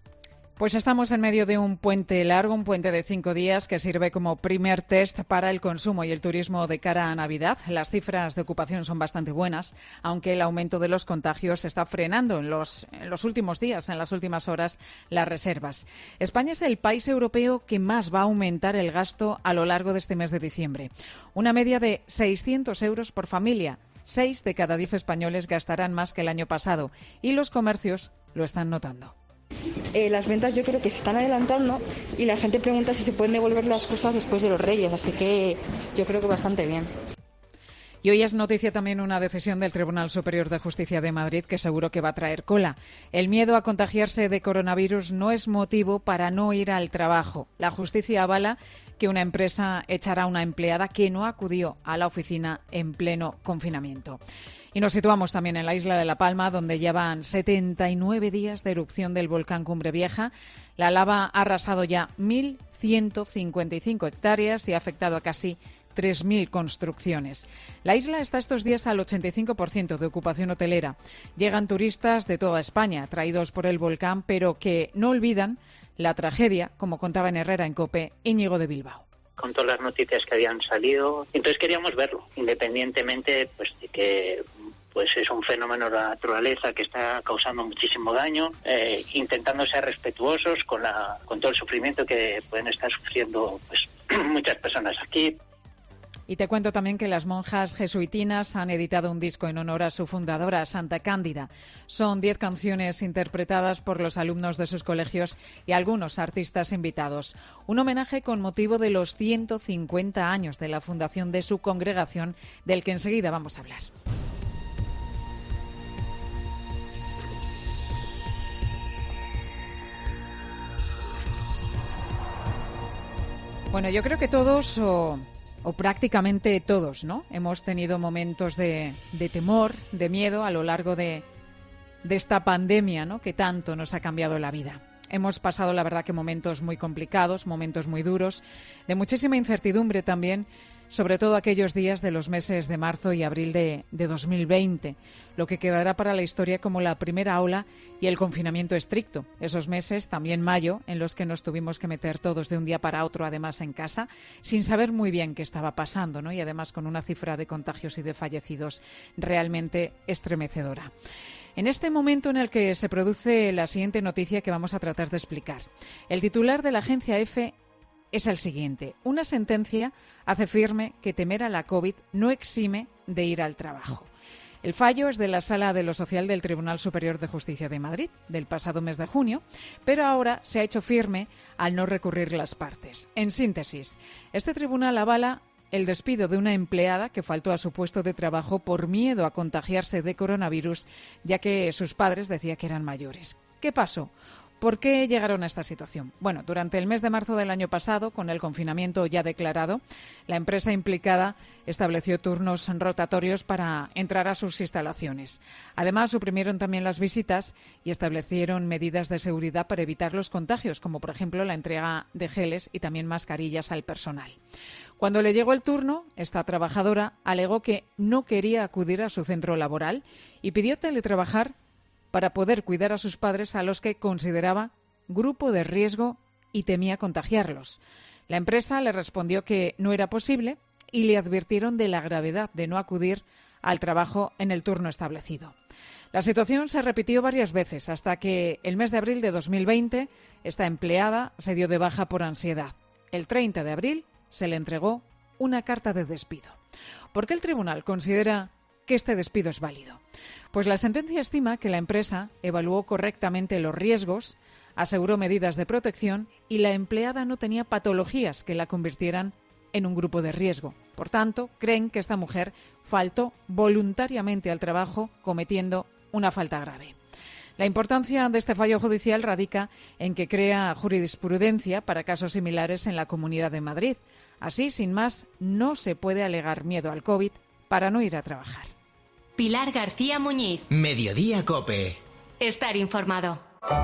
Pues estamos en medio de un puente largo, un puente de 5 días que sirve como primer test para el consumo y el turismo de cara a Navidad. Las cifras de ocupación son bastante buenas, aunque el aumento de los contagios está frenando en los últimos días, en las últimas horas, las reservas. España es el país europeo que más va a aumentar el gasto a lo largo de este mes de diciembre. Una media de 600 euros por familia. 6 de cada 10 españoles gastarán más que el año pasado y los comercios lo están notando. Las ventas yo creo que se están adelantando y la gente pregunta si se pueden devolver las cosas después de los Reyes, así que yo creo que bastante bien. Y hoy es noticia también una decisión del Tribunal Superior de Justicia de Madrid que seguro que va a traer cola. El miedo a contagiarse de coronavirus no es motivo para no ir al trabajo. La justicia avala que una empresa echará a una empleada que no acudió a la oficina en pleno confinamiento. Y nos situamos también en la isla de La Palma, donde llevan 79 días de erupción del volcán Cumbre Vieja. La lava ha arrasado ya 1.155 hectáreas y ha afectado a casi 3.000 construcciones. La isla está estos días al 85% de ocupación hotelera. Llegan turistas de toda España, atraídos por el volcán, pero que no olvidan la tragedia, como contaba en Herrera en COPE, Íñigo de Bilbao. Con todas las noticias que habían salido, entonces queríamos verlo, independientemente pues de que pues es un fenómeno de la naturaleza que está causando muchísimo daño, intentando ser respetuosos con todo el sufrimiento que pueden estar sufriendo pues muchas personas aquí. Y te cuento también que las monjas jesuitinas han editado un disco en honor a su fundadora, Santa Cándida. Son 10 canciones interpretadas por los alumnos de sus colegios y algunos artistas invitados. Un homenaje con motivo de los 150 años de la fundación de su congregación, del que enseguida vamos a hablar. Bueno, yo creo que todos o prácticamente todos, ¿no? Hemos tenido momentos de temor, de miedo a lo largo de esta pandemia, ¿no? Que tanto nos ha cambiado la vida. Hemos pasado, la verdad, que momentos muy complicados, momentos muy duros, de muchísima incertidumbre también, sobre todo aquellos días de los meses de marzo y abril de 2020, lo que quedará para la historia como la primera ola y el confinamiento estricto. Esos meses, también mayo, en los que nos tuvimos que meter todos de un día para otro, además en casa, sin saber muy bien qué estaba pasando, ¿no? Y además con una cifra de contagios y de fallecidos realmente estremecedora. En este momento en el que se produce la siguiente noticia que vamos a tratar de explicar, el titular de la agencia EFE es el siguiente: una sentencia hace firme que temer a la COVID no exime de ir al trabajo. El fallo es de la Sala de lo Social del Tribunal Superior de Justicia de Madrid, del pasado mes de junio, pero ahora se ha hecho firme al no recurrir las partes. En síntesis, este tribunal avala el despido de una empleada que faltó a su puesto de trabajo por miedo a contagiarse de coronavirus, ya que sus padres decían que eran mayores. ¿Qué pasó? ¿Por qué llegaron a esta situación? Bueno, durante el mes de marzo del año pasado, con el confinamiento ya declarado, la empresa implicada estableció turnos rotatorios para entrar a sus instalaciones. Además, suprimieron también las visitas y establecieron medidas de seguridad para evitar los contagios, como por ejemplo la entrega de geles y también mascarillas al personal. Cuando le llegó el turno, esta trabajadora alegó que no quería acudir a su centro laboral y pidió teletrabajar para poder cuidar a sus padres, a los que consideraba grupo de riesgo y temía contagiarlos. La empresa le respondió que no era posible y le advirtieron de la gravedad de no acudir al trabajo en el turno establecido. La situación se repitió varias veces hasta que el mes de abril de 2020 esta empleada se dio de baja por ansiedad. El 30 de abril se le entregó una carta de despido. ¿Por qué el tribunal considera que este despido es válido? Pues la sentencia estima que la empresa evaluó correctamente los riesgos, aseguró medidas de protección y la empleada no tenía patologías que la convirtieran en un grupo de riesgo. Por tanto, creen que esta mujer faltó voluntariamente al trabajo cometiendo una falta grave. La importancia de este fallo judicial radica en que crea jurisprudencia para casos similares en la Comunidad de Madrid. Así, sin más, no se puede alegar miedo al COVID para no ir a trabajar. Pilar García Muñiz. Mediodía COPE. Estar informado.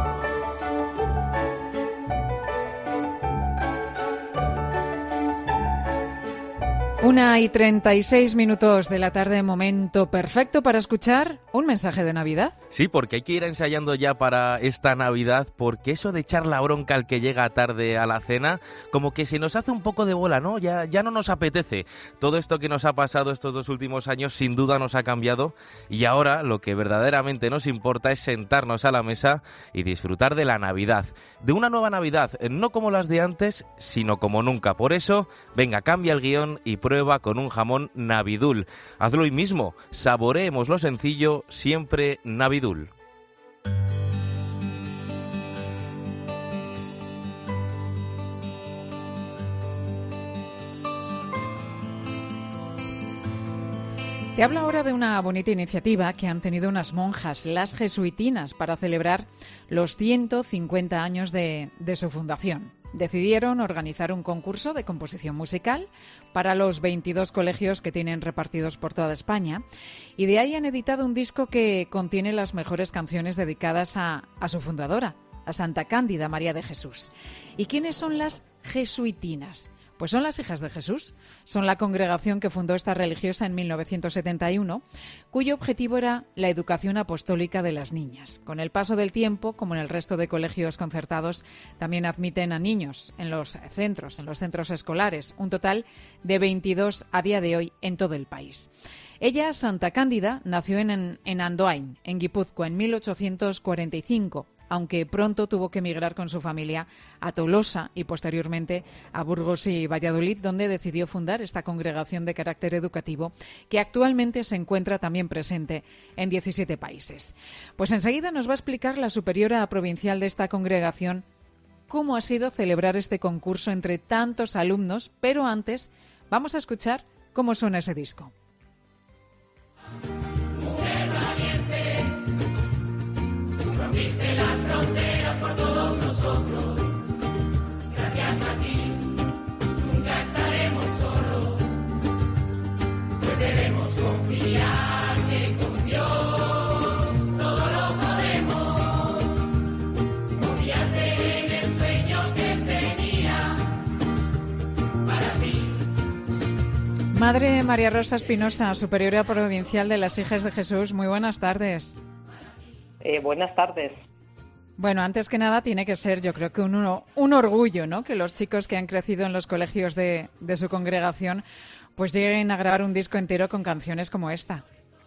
1:36 de la tarde, momento perfecto para escuchar un mensaje de Navidad. Sí, porque hay que ir ensayando ya para esta Navidad, porque eso de echar la bronca al que llega tarde a la cena, como que se nos hace un poco de bola, ¿no? Ya no nos apetece. Todo esto que nos ha pasado estos 2 últimos años sin duda nos ha cambiado, y ahora lo que verdaderamente nos importa es sentarnos a la mesa y disfrutar de la Navidad. De una nueva Navidad, no como las de antes, sino como nunca. Por eso, venga, cambia el guión y prueba con un jamón Navidul. Hazlo hoy mismo, saboreemos lo sencillo, siempre Navidul. Te hablo ahora de una bonita iniciativa que han tenido unas monjas, las jesuitinas, para celebrar los 150 años de su fundación. Decidieron organizar un concurso de composición musical para los 22 colegios que tienen repartidos por toda España, y de ahí han editado un disco que contiene las mejores canciones dedicadas a su fundadora, a Santa Cándida María de Jesús. ¿Y quiénes son las jesuitinas? Pues son las hijas de Jesús, son la congregación que fundó esta religiosa en 1971, cuyo objetivo era la educación apostólica de las niñas. Con el paso del tiempo, como en el resto de colegios concertados, también admiten a niños en los centros escolares, un total de 22 a día de hoy en todo el país. Ella, Santa Cándida, nació en Andoain, en Guipúzcoa, en 1845. aunque pronto tuvo que emigrar con su familia a Tolosa y posteriormente a Burgos y Valladolid, donde decidió fundar esta congregación de carácter educativo que actualmente se encuentra también presente en 17 países. Pues enseguida nos va a explicar la superiora provincial de esta congregación cómo ha sido celebrar este concurso entre tantos alumnos, pero antes vamos a escuchar cómo suena ese disco. Mujer valiente, rompiste las fronteras por todos nosotros. Gracias a ti, nunca estaremos solos, pues debemos confiar que con Dios todo lo podemos. Confiaste en el sueño que tenía para ti. Madre María Rosa Espinosa, superiora provincial de las Hijas de Jesús, muy buenas tardes. Buenas tardes. Bueno, antes que nada tiene que ser, yo creo que un orgullo, ¿no?, que los chicos que han crecido en los colegios de su congregación pues lleguen a grabar un disco entero con canciones como esta.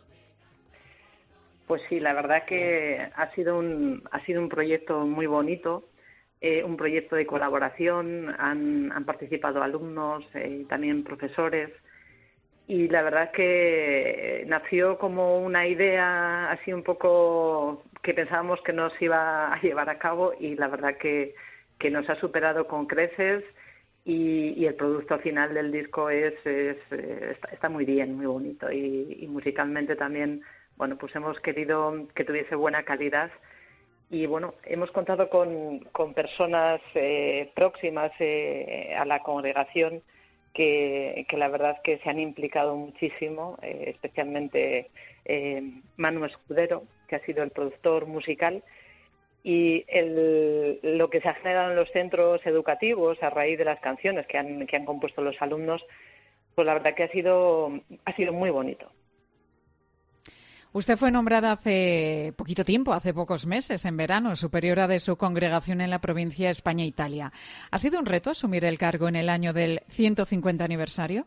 Pues sí, la verdad que ha sido un proyecto muy bonito, un proyecto de colaboración, han participado alumnos y también profesores. Y la verdad que nació como una idea así un poco que pensábamos que no se iba a llevar a cabo, y la verdad que nos ha superado con creces, y el producto final del disco está muy bien, muy bonito, y musicalmente también, bueno, pues hemos querido que tuviese buena calidad, y bueno, hemos contado con personas próximas a la congregación que la verdad que se han implicado muchísimo, especialmente Manu Escudero, que ha sido el productor musical, y lo que se ha generado en los centros educativos a raíz de las canciones que han compuesto los alumnos, pues la verdad que ha sido muy bonito. Usted fue nombrada hace poquito tiempo, hace pocos meses, en verano, superiora de su congregación en la provincia España-Italia. ¿Ha sido un reto asumir el cargo en el año del 150 aniversario?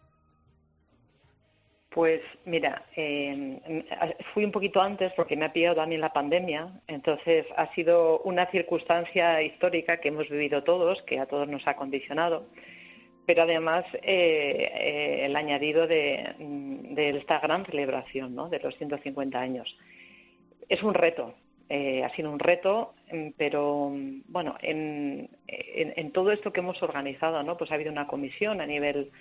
Pues mira, fui un poquito antes porque me ha pillado también la pandemia, entonces ha sido una circunstancia histórica que hemos vivido todos, que a todos nos ha condicionado, pero además el añadido de esta gran celebración, ¿no?, de los 150 años. Es un reto, ha sido un reto, pero bueno, en todo esto que hemos organizado, ¿no?, pues ha habido una comisión a nivel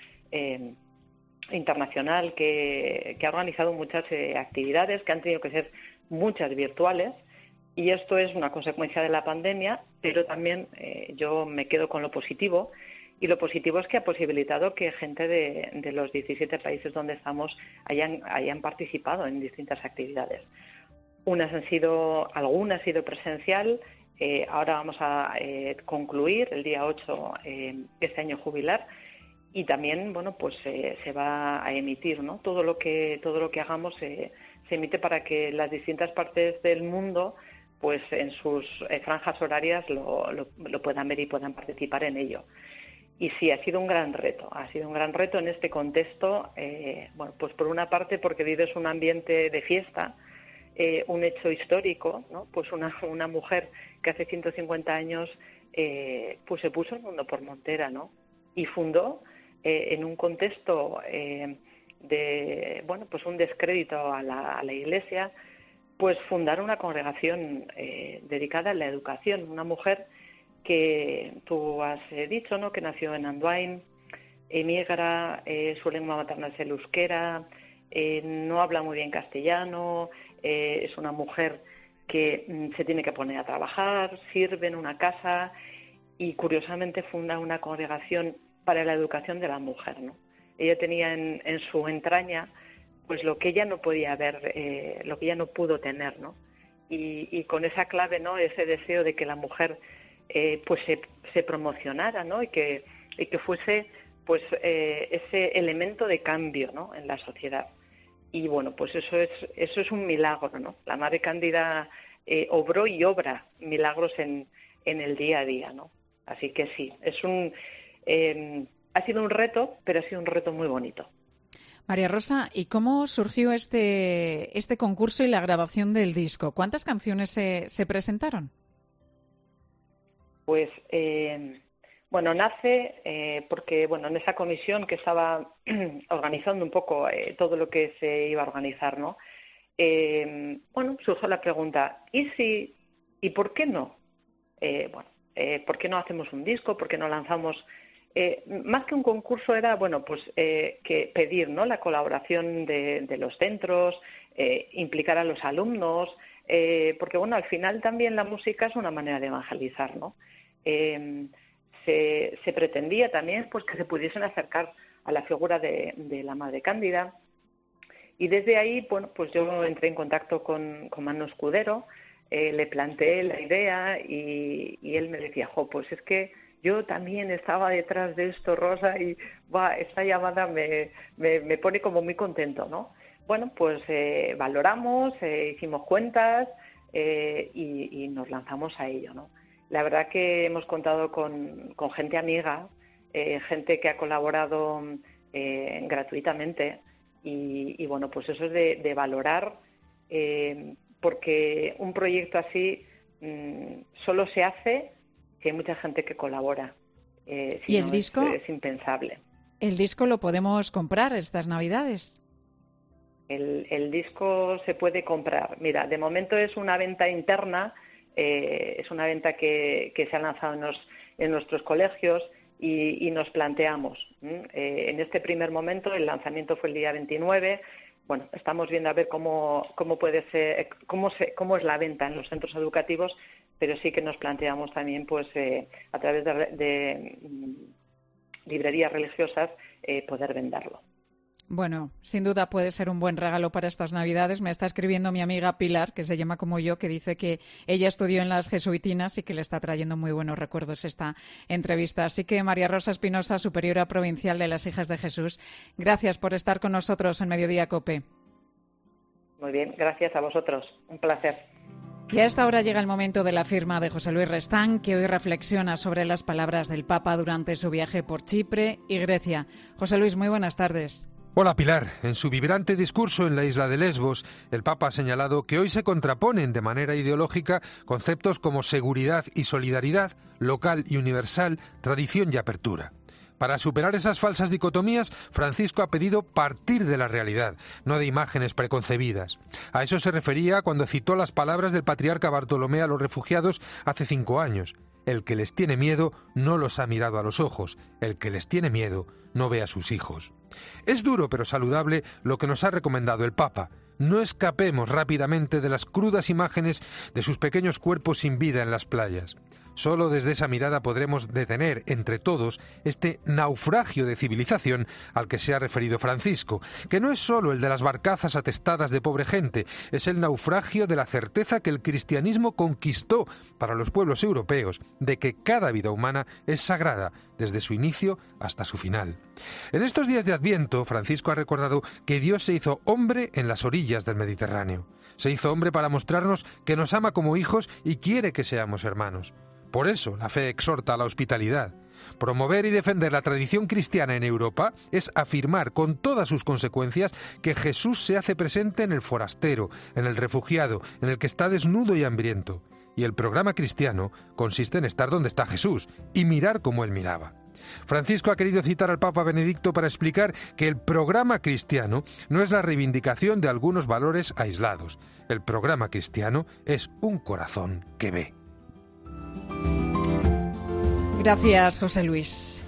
internacional que ha organizado muchas actividades que han tenido que ser muchas virtuales, y esto es una consecuencia de la pandemia, pero también yo me quedo con lo positivo, y lo positivo es que ha posibilitado que gente de los 17 países donde estamos hayan participado en distintas actividades. Algunas han sido presencial, ahora vamos a concluir el día 8 este año jubilar, y también, bueno, pues se va a emitir, ¿no? Todo lo que hagamos se emite para que las distintas partes del mundo, pues en sus franjas horarias lo puedan ver y puedan participar en ello. Y sí, ha sido un gran reto en este contexto, bueno, pues por una parte porque vives un ambiente de fiesta, un hecho histórico, ¿no? Pues una mujer que hace 150 años pues se puso el mundo por montera, ¿no? Y fundó en un contexto de, bueno, pues un descrédito a la Iglesia, pues fundar una congregación dedicada a la educación. Una mujer que tú has dicho, ¿no?, que nació en Andoain, emigra, su lengua materna es el euskera, no habla muy bien castellano, es una mujer que se tiene que poner a trabajar, sirve en una casa y curiosamente funda una congregación para la educación de la mujer, ¿no? Ella tenía en su entraña pues lo que ella no podía ver, lo que ella no pudo tener, ¿no? Y con esa clave, ¿no?, ese deseo de que la mujer pues se promocionara, ¿no?, y que fuese pues ese elemento de cambio, ¿no?, en la sociedad. Y bueno, pues eso es un milagro, ¿no? La Madre Cándida obró y obra milagros en el día a día, ¿no? Así que sí, ha sido un reto, pero ha sido un reto muy bonito. María Rosa, ¿y cómo surgió este concurso y la grabación del disco? ¿Cuántas canciones se presentaron? Pues, nace porque, en esa comisión que estaba organizando un poco todo lo que se iba a organizar, ¿no? Surgió la pregunta, ¿y por qué no? ¿Por qué no hacemos un disco? ¿Por qué no lanzamos? Más que un concurso era, que pedir, ¿no?, la colaboración de los centros, implicar a los alumnos, porque, al final también la música es una manera de evangelizar, ¿no? Se pretendía también, pues, que se pudiesen acercar a la figura de la Madre Cándida. Y desde ahí, yo entré en contacto con Manu Escudero, le planteé la idea y él me decía, pues es que yo también estaba detrás de esto, Rosa, y esta llamada me pone como muy contento, ¿no? Valoramos, hicimos cuentas y nos lanzamos a ello, ¿no? La verdad que hemos contado con gente amiga, gente que ha colaborado gratuitamente y eso es de valorar, porque un proyecto así solo se hace si hay mucha gente que colabora. ¿Y el disco? Es impensable. ¿El disco lo podemos comprar estas Navidades? El disco se puede comprar. Mira, de momento es una venta interna, es una venta que se ha lanzado en nuestros colegios y nos planteamos. En este primer momento, el lanzamiento fue el día 29. Estamos viendo a ver cómo puede ser, cómo es la venta en los centros educativos, pero sí que nos planteamos también, a través de librerías religiosas, poder venderlo. Bueno, sin duda puede ser un buen regalo para estas Navidades. Me está escribiendo mi amiga Pilar, que se llama como yo, que dice que ella estudió en las jesuitinas y que le está trayendo muy buenos recuerdos esta entrevista. Así que María Rosa Espinosa, superiora provincial de las Hijas de Jesús, gracias por estar con nosotros en Mediodía COPE. Muy bien, gracias a vosotros. Un placer. Y a esta hora llega el momento de la firma de José Luis Restán, que hoy reflexiona sobre las palabras del Papa durante su viaje por Chipre y Grecia. José Luis, muy buenas tardes. Hola Pilar, en su vibrante discurso en la isla de Lesbos, el Papa ha señalado que hoy se contraponen de manera ideológica conceptos como seguridad y solidaridad, local y universal, tradición y apertura. Para superar esas falsas dicotomías, Francisco ha pedido partir de la realidad, no de imágenes preconcebidas. A eso se refería cuando citó las palabras del patriarca Bartolomé a los refugiados hace 5 años. El que les tiene miedo no los ha mirado a los ojos, el que les tiene miedo no ve a sus hijos. Es duro pero saludable lo que nos ha recomendado el Papa. No escapemos rápidamente de las crudas imágenes de sus pequeños cuerpos sin vida en las playas. Solo desde esa mirada podremos detener entre todos este naufragio de civilización al que se ha referido Francisco, que no es solo el de las barcazas atestadas de pobre gente, es el naufragio de la certeza que el cristianismo conquistó para los pueblos europeos de que cada vida humana es sagrada, desde su inicio hasta su final. En estos días de Adviento, Francisco ha recordado que Dios se hizo hombre en las orillas del Mediterráneo. Se hizo hombre para mostrarnos que nos ama como hijos y quiere que seamos hermanos. Por eso la fe exhorta a la hospitalidad. Promover y defender la tradición cristiana en Europa es afirmar con todas sus consecuencias que Jesús se hace presente en el forastero, en el refugiado, en el que está desnudo y hambriento. Y el programa cristiano consiste en estar donde está Jesús y mirar como él miraba. Francisco ha querido citar al Papa Benedicto para explicar que el programa cristiano no es la reivindicación de algunos valores aislados. El programa cristiano es un corazón que ve. Gracias, José Luis.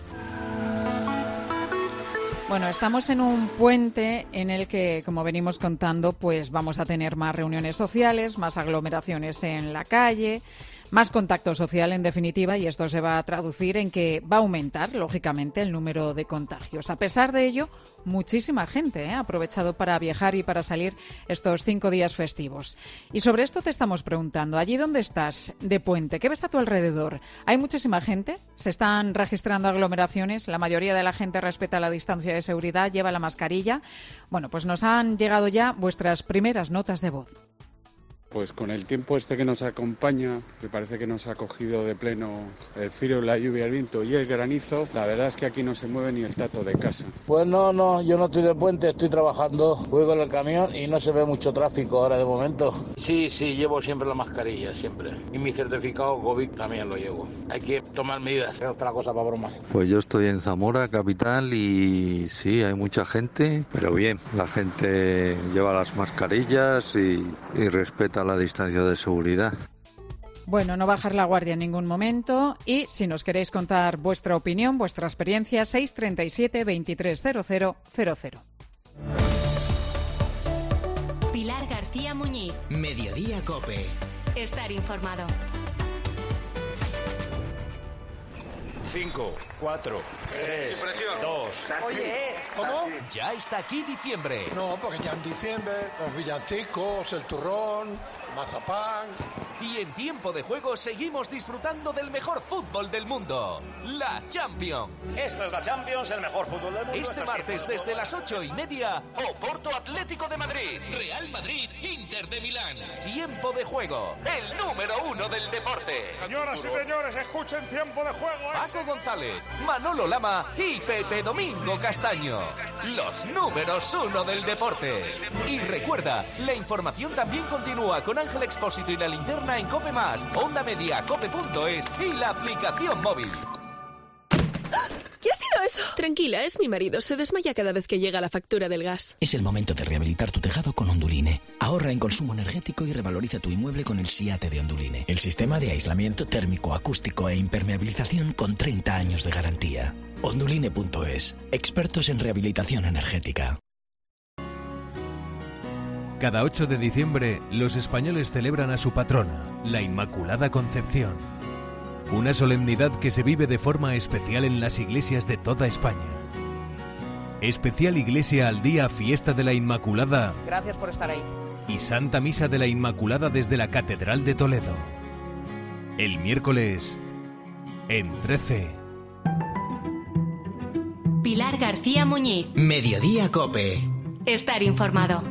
Bueno, estamos en un puente en el que, como venimos contando, pues vamos a tener más reuniones sociales, más aglomeraciones en la calle, más contacto social, en definitiva, y esto se va a traducir en que va a aumentar, lógicamente, el número de contagios. A pesar de ello, muchísima gente ha aprovechado para viajar y para salir estos 5 días festivos. Y sobre esto te estamos preguntando, allí donde estás, de puente, ¿qué ves a tu alrededor? ¿Hay muchísima gente? ¿Se están registrando aglomeraciones? ¿La mayoría de la gente respeta la distancia de seguridad, lleva la mascarilla? Bueno, pues nos han llegado ya vuestras primeras notas de voz. Pues con el tiempo este que nos acompaña, que parece que nos ha cogido de pleno el frío, la lluvia, el viento y el granizo, la verdad es que aquí no se mueve ni el tato de casa. Pues no, yo no estoy de puente, estoy trabajando, voy con el camión y no se ve mucho tráfico ahora de momento. Sí, llevo siempre la mascarilla, siempre. Y mi certificado COVID también lo llevo. Hay que tomar medidas, es otra cosa para broma. Pues yo estoy en Zamora, capital, y sí, hay mucha gente, pero bien, la gente lleva las mascarillas y respeta la distancia de seguridad. Bueno, no bajar la guardia en ningún momento y si nos queréis contar vuestra opinión, vuestra experiencia, 637 230000. Pilar García Muñiz. Mediodía COPE. Estar informado. 5, 4, 3, 2... Oye, ¿cómo? Ya está aquí diciembre. No, porque ya en diciembre los villancicos, el turrón, mazapán... Y en tiempo de juego seguimos disfrutando del mejor fútbol del mundo, la Champions. Esto es la Champions, el mejor fútbol del mundo. Este martes desde las 8:30, Oporto Atlético de Madrid, Real Madrid, Inter de Milán. Tiempo de juego, el número 1 del deporte. Señoras y señores, escuchen tiempo de juego. Paco González, Manolo Lama y Pepe Domingo Castaño. Los números 1 del deporte. Y recuerda, la información también continúa con Ángel Expósito y la linterna en COPE+, Onda Media, cope.es y la aplicación móvil. ¿Qué ha sido eso? Tranquila, es mi marido. Se desmaya cada vez que llega la factura del gas. Es el momento de rehabilitar tu tejado con Onduline. Ahorra en consumo energético y revaloriza tu inmueble con el SIATE de Onduline. El sistema de aislamiento térmico, acústico e impermeabilización con 30 años de garantía. Onduline.es. Expertos en rehabilitación energética. Cada 8 de diciembre, los españoles celebran a su patrona, la Inmaculada Concepción. Una solemnidad que se vive de forma especial en las iglesias de toda España. Especial Iglesia al Día Fiesta de la Inmaculada. Gracias por estar ahí. Y Santa Misa de la Inmaculada desde la Catedral de Toledo. El miércoles, en 13. Pilar García Muñiz. Mediodía COPE. Estar informado.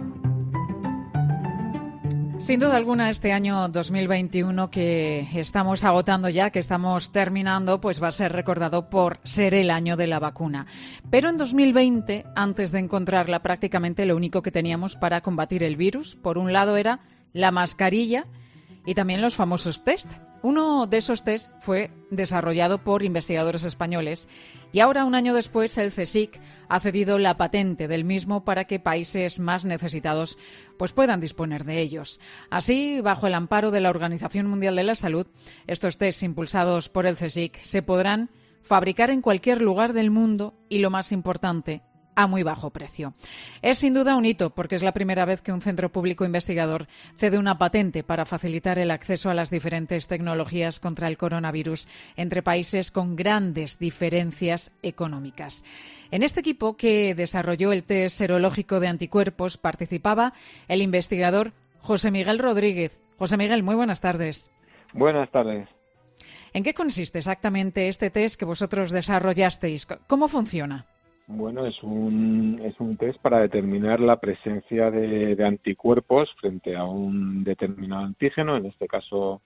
Sin duda alguna, este año 2021 que estamos agotando ya, que estamos terminando, pues va a ser recordado por ser el año de la vacuna. Pero en 2020, antes de encontrarla, prácticamente lo único que teníamos para combatir el virus, por un lado era la mascarilla y también los famosos test. Uno de esos test fue desarrollado por investigadores españoles y ahora, un año después, el CSIC ha cedido la patente del mismo para que países más necesitados pues puedan disponer de ellos. Así, bajo el amparo de la Organización Mundial de la Salud, estos test impulsados por el CSIC se podrán fabricar en cualquier lugar del mundo y, lo más importante, a muy bajo precio. Es sin duda un hito porque es la primera vez que un centro público investigador cede una patente para facilitar el acceso a las diferentes tecnologías contra el coronavirus entre países con grandes diferencias económicas. En este equipo que desarrolló el test serológico de anticuerpos participaba el investigador José Miguel Rodríguez. José Miguel, muy buenas tardes. Buenas tardes. ¿En qué consiste exactamente este test que vosotros desarrollasteis? ¿Cómo funciona? Bueno, es un test para determinar la presencia de anticuerpos frente a un determinado antígeno. En este caso,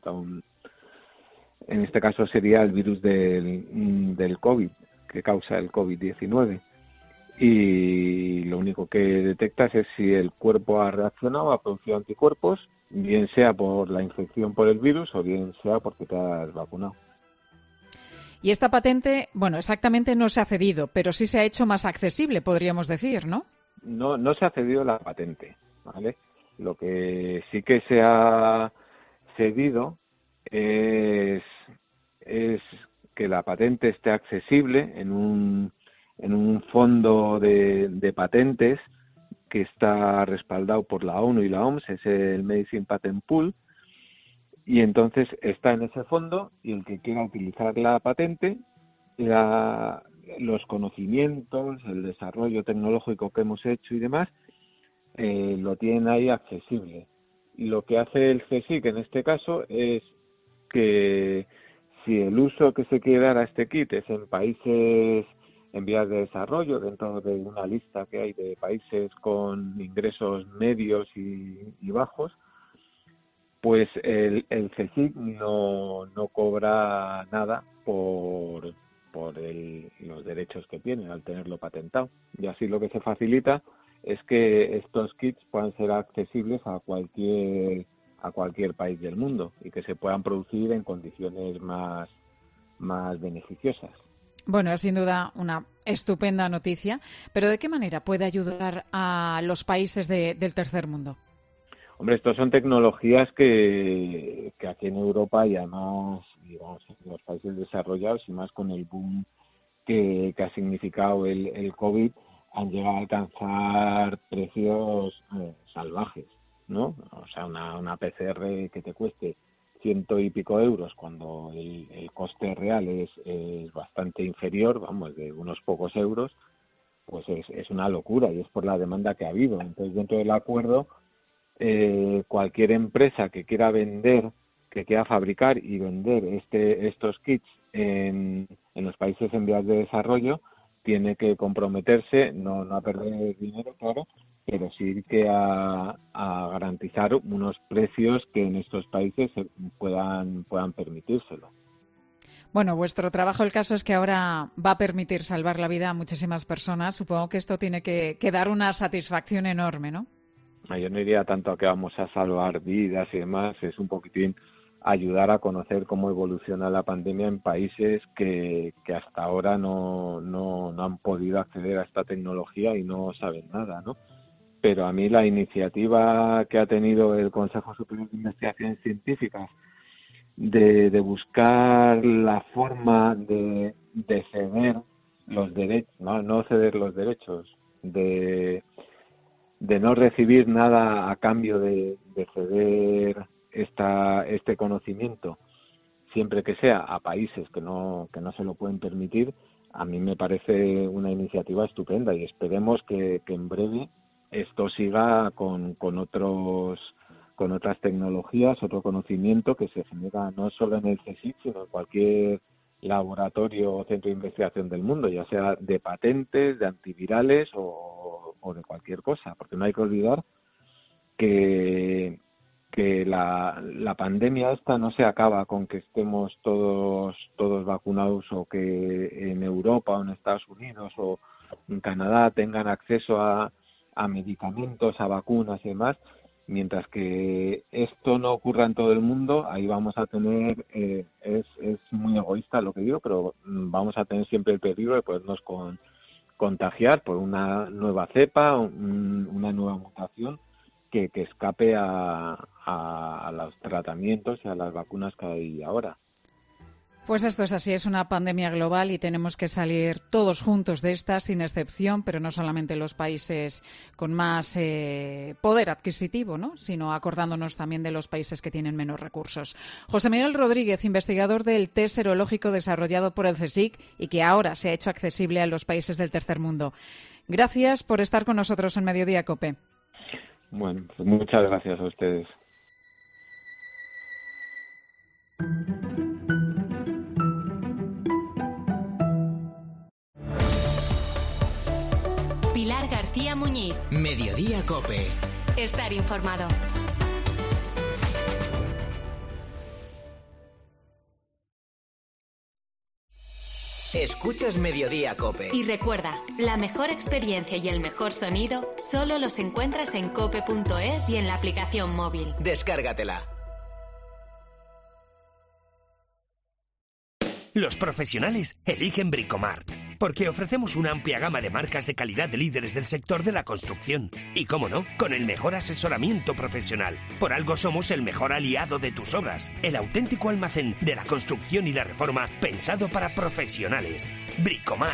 sería el virus del COVID, que causa el COVID-19. Y lo único que detectas es si el cuerpo ha reaccionado, ha producido anticuerpos, bien sea por la infección por el virus o bien sea porque te has vacunado. Y esta patente, bueno, exactamente no se ha cedido, pero sí se ha hecho más accesible, podríamos decir, ¿no? No se ha cedido la patente, ¿vale? Lo que sí que se ha cedido es que la patente esté accesible en un fondo de patentes que está respaldado por la ONU y la OMS, es el Medicine Patent Pool. Y entonces está en ese fondo y el que quiera utilizar la patente, los conocimientos, el desarrollo tecnológico que hemos hecho y demás, lo tienen ahí accesible. Y lo que hace el CSIC en este caso es que si el uso que se quiere dar a este kit es en países en vías de desarrollo, dentro de una lista que hay de países con ingresos medios y bajos, pues el CSIC no cobra nada por los derechos que tiene al tenerlo patentado. Y así lo que se facilita es que estos kits puedan ser accesibles a cualquier país del mundo y que se puedan producir en condiciones más beneficiosas. Bueno, es sin duda una estupenda noticia, pero ¿de qué manera puede ayudar a los países del tercer mundo? Hombre, estos son tecnologías que aquí en Europa y además, digamos, en los países desarrollados y más con el boom que ha significado el COVID, han llegado a alcanzar precios salvajes, ¿no? O sea, una PCR que te cueste 100 y pico euros cuando el coste real es bastante inferior, vamos, de unos pocos euros, pues es una locura y es por la demanda que ha habido. Entonces, dentro del acuerdo, cualquier empresa que quiera fabricar y vender estos kits en los países en vías de desarrollo tiene que comprometerse, no a perder dinero, claro, pero sí que a garantizar unos precios que en estos países puedan permitírselo. Bueno, vuestro trabajo, el caso es que ahora va a permitir salvar la vida a muchísimas personas. Supongo que esto tiene que dar una satisfacción enorme, ¿no? Yo no iría tanto a que vamos a salvar vidas y demás, es un poquitín ayudar a conocer cómo evoluciona la pandemia en países que hasta ahora no han podido acceder a esta tecnología y no saben nada, ¿no? Pero a mí la iniciativa que ha tenido el Consejo Superior de Investigaciones Científicas de buscar la forma de ceder los derechos, no ceder los derechos, de no recibir nada a cambio de ceder este conocimiento, siempre que sea a países que no se lo pueden permitir, a mí me parece una iniciativa estupenda y esperemos que en breve esto siga con otras tecnologías, otro conocimiento que se genera no solo en el CSIC, sino en cualquier laboratorio o centro de investigación del mundo, ya sea de patentes, de antivirales o de cualquier cosa, porque no hay que olvidar que la pandemia esta no se acaba con que estemos todos vacunados o que en Europa o en Estados Unidos o en Canadá tengan acceso a medicamentos, a vacunas y demás. Mientras que esto no ocurra en todo el mundo, ahí vamos a tener, es muy egoísta lo que digo, pero vamos a tener siempre el peligro de podernos contagiar por una nueva cepa, una nueva mutación que escape a los tratamientos y a las vacunas que hay ahora. Pues esto es así, es una pandemia global y tenemos que salir todos juntos de esta, sin excepción, pero no solamente los países con más poder adquisitivo, ¿no?, sino acordándonos también de los países que tienen menos recursos. José Miguel Rodríguez, investigador del test serológico desarrollado por el CSIC y que ahora se ha hecho accesible a los países del tercer mundo. Gracias por estar con nosotros en Mediodía COPE. Bueno, pues muchas gracias a ustedes. Pilar García Muñiz. Mediodía COPE. Estar informado. Escuchas Mediodía COPE. Y recuerda, la mejor experiencia y el mejor sonido solo los encuentras en cope.es y en la aplicación móvil. Descárgatela. Los profesionales eligen Bricomart, porque ofrecemos una amplia gama de marcas de calidad de líderes del sector de la construcción. Y cómo no, con el mejor asesoramiento profesional. Por algo somos el mejor aliado de tus obras, el auténtico almacén de la construcción y la reforma pensado para profesionales. Bricomart.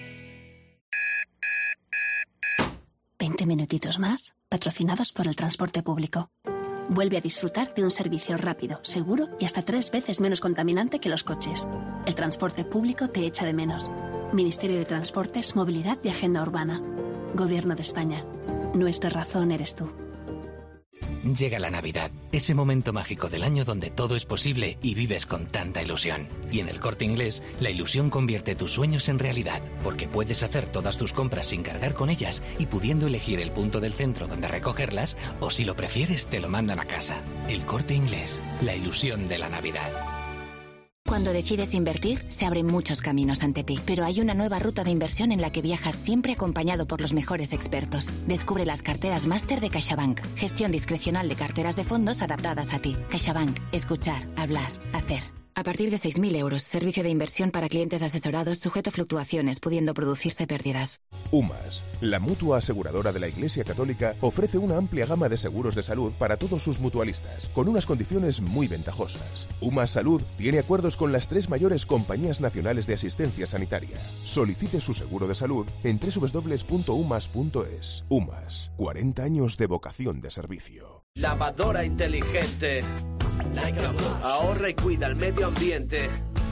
20 minutitos más, patrocinados por el transporte público. Vuelve a disfrutar de un servicio rápido, seguro y hasta 3 veces menos contaminante que los coches. El transporte público te echa de menos. Ministerio de Transportes, Movilidad y Agenda Urbana. Gobierno de España. Nuestra razón eres tú. Llega la Navidad, ese momento mágico del año donde todo es posible y vives con tanta ilusión. Y en el Corte Inglés, la ilusión convierte tus sueños en realidad, porque puedes hacer todas tus compras sin cargar con ellas y pudiendo elegir el punto del centro donde recogerlas, o si lo prefieres, te lo mandan a casa. El Corte Inglés, la ilusión de la Navidad. Cuando decides invertir, se abren muchos caminos ante ti, pero hay una nueva ruta de inversión en la que viajas siempre acompañado por los mejores expertos. Descubre las carteras máster de CaixaBank, gestión discrecional de carteras de fondos adaptadas a ti. CaixaBank, escuchar, hablar, hacer. A partir de 6.000 euros, servicio de inversión para clientes asesorados sujeto a fluctuaciones, pudiendo producirse pérdidas. UMAS, la mutua aseguradora de la Iglesia Católica, ofrece una amplia gama de seguros de salud para todos sus mutualistas, con unas condiciones muy ventajosas. UMAS Salud tiene acuerdos con las 3 mayores compañías nacionales de asistencia sanitaria. Solicite su seguro de salud en www.umas.es. UMAS, 40 años de vocación de servicio. Lavadora inteligente. Ahorra y cuida el medio ambiente.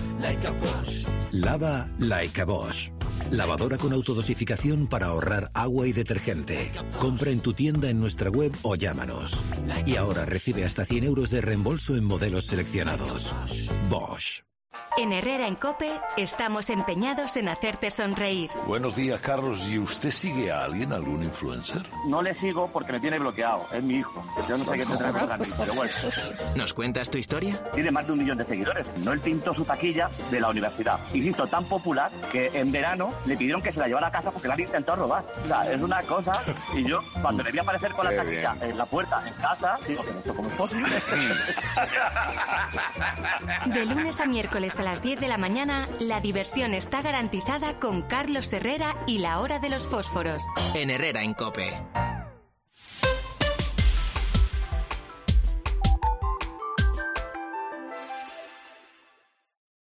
Lava Like a Bosch. Lavadora con autodosificación para ahorrar agua y detergente. Compra en tu tienda en nuestra web o llámanos. Y ahora recibe hasta 100 euros de reembolso en modelos seleccionados. Bosch. En Herrera en COPE estamos empeñados en hacerte sonreír. Buenos días, Carlos. ¿Y usted sigue a alguien, algún influencer? No le sigo porque me tiene bloqueado. Es mi hijo. Yo no sé qué tendrá que ganar, pero bueno. ¿Nos cuentas tu historia? Tiene más de 1 millón de seguidores. No, él pintó su taquilla de la universidad. Y se hizo tan popular que en verano le pidieron que se la llevara a casa porque la había intentado robar. O sea, es una cosa. Y yo, cuando le vi aparecer con la taquilla en la puerta, en casa, digo, ¿pero esto cómo es posible? De lunes a miércoles a las 10 de la mañana, la diversión está garantizada con Carlos Herrera y la Hora de los Fósforos. En Herrera en COPE.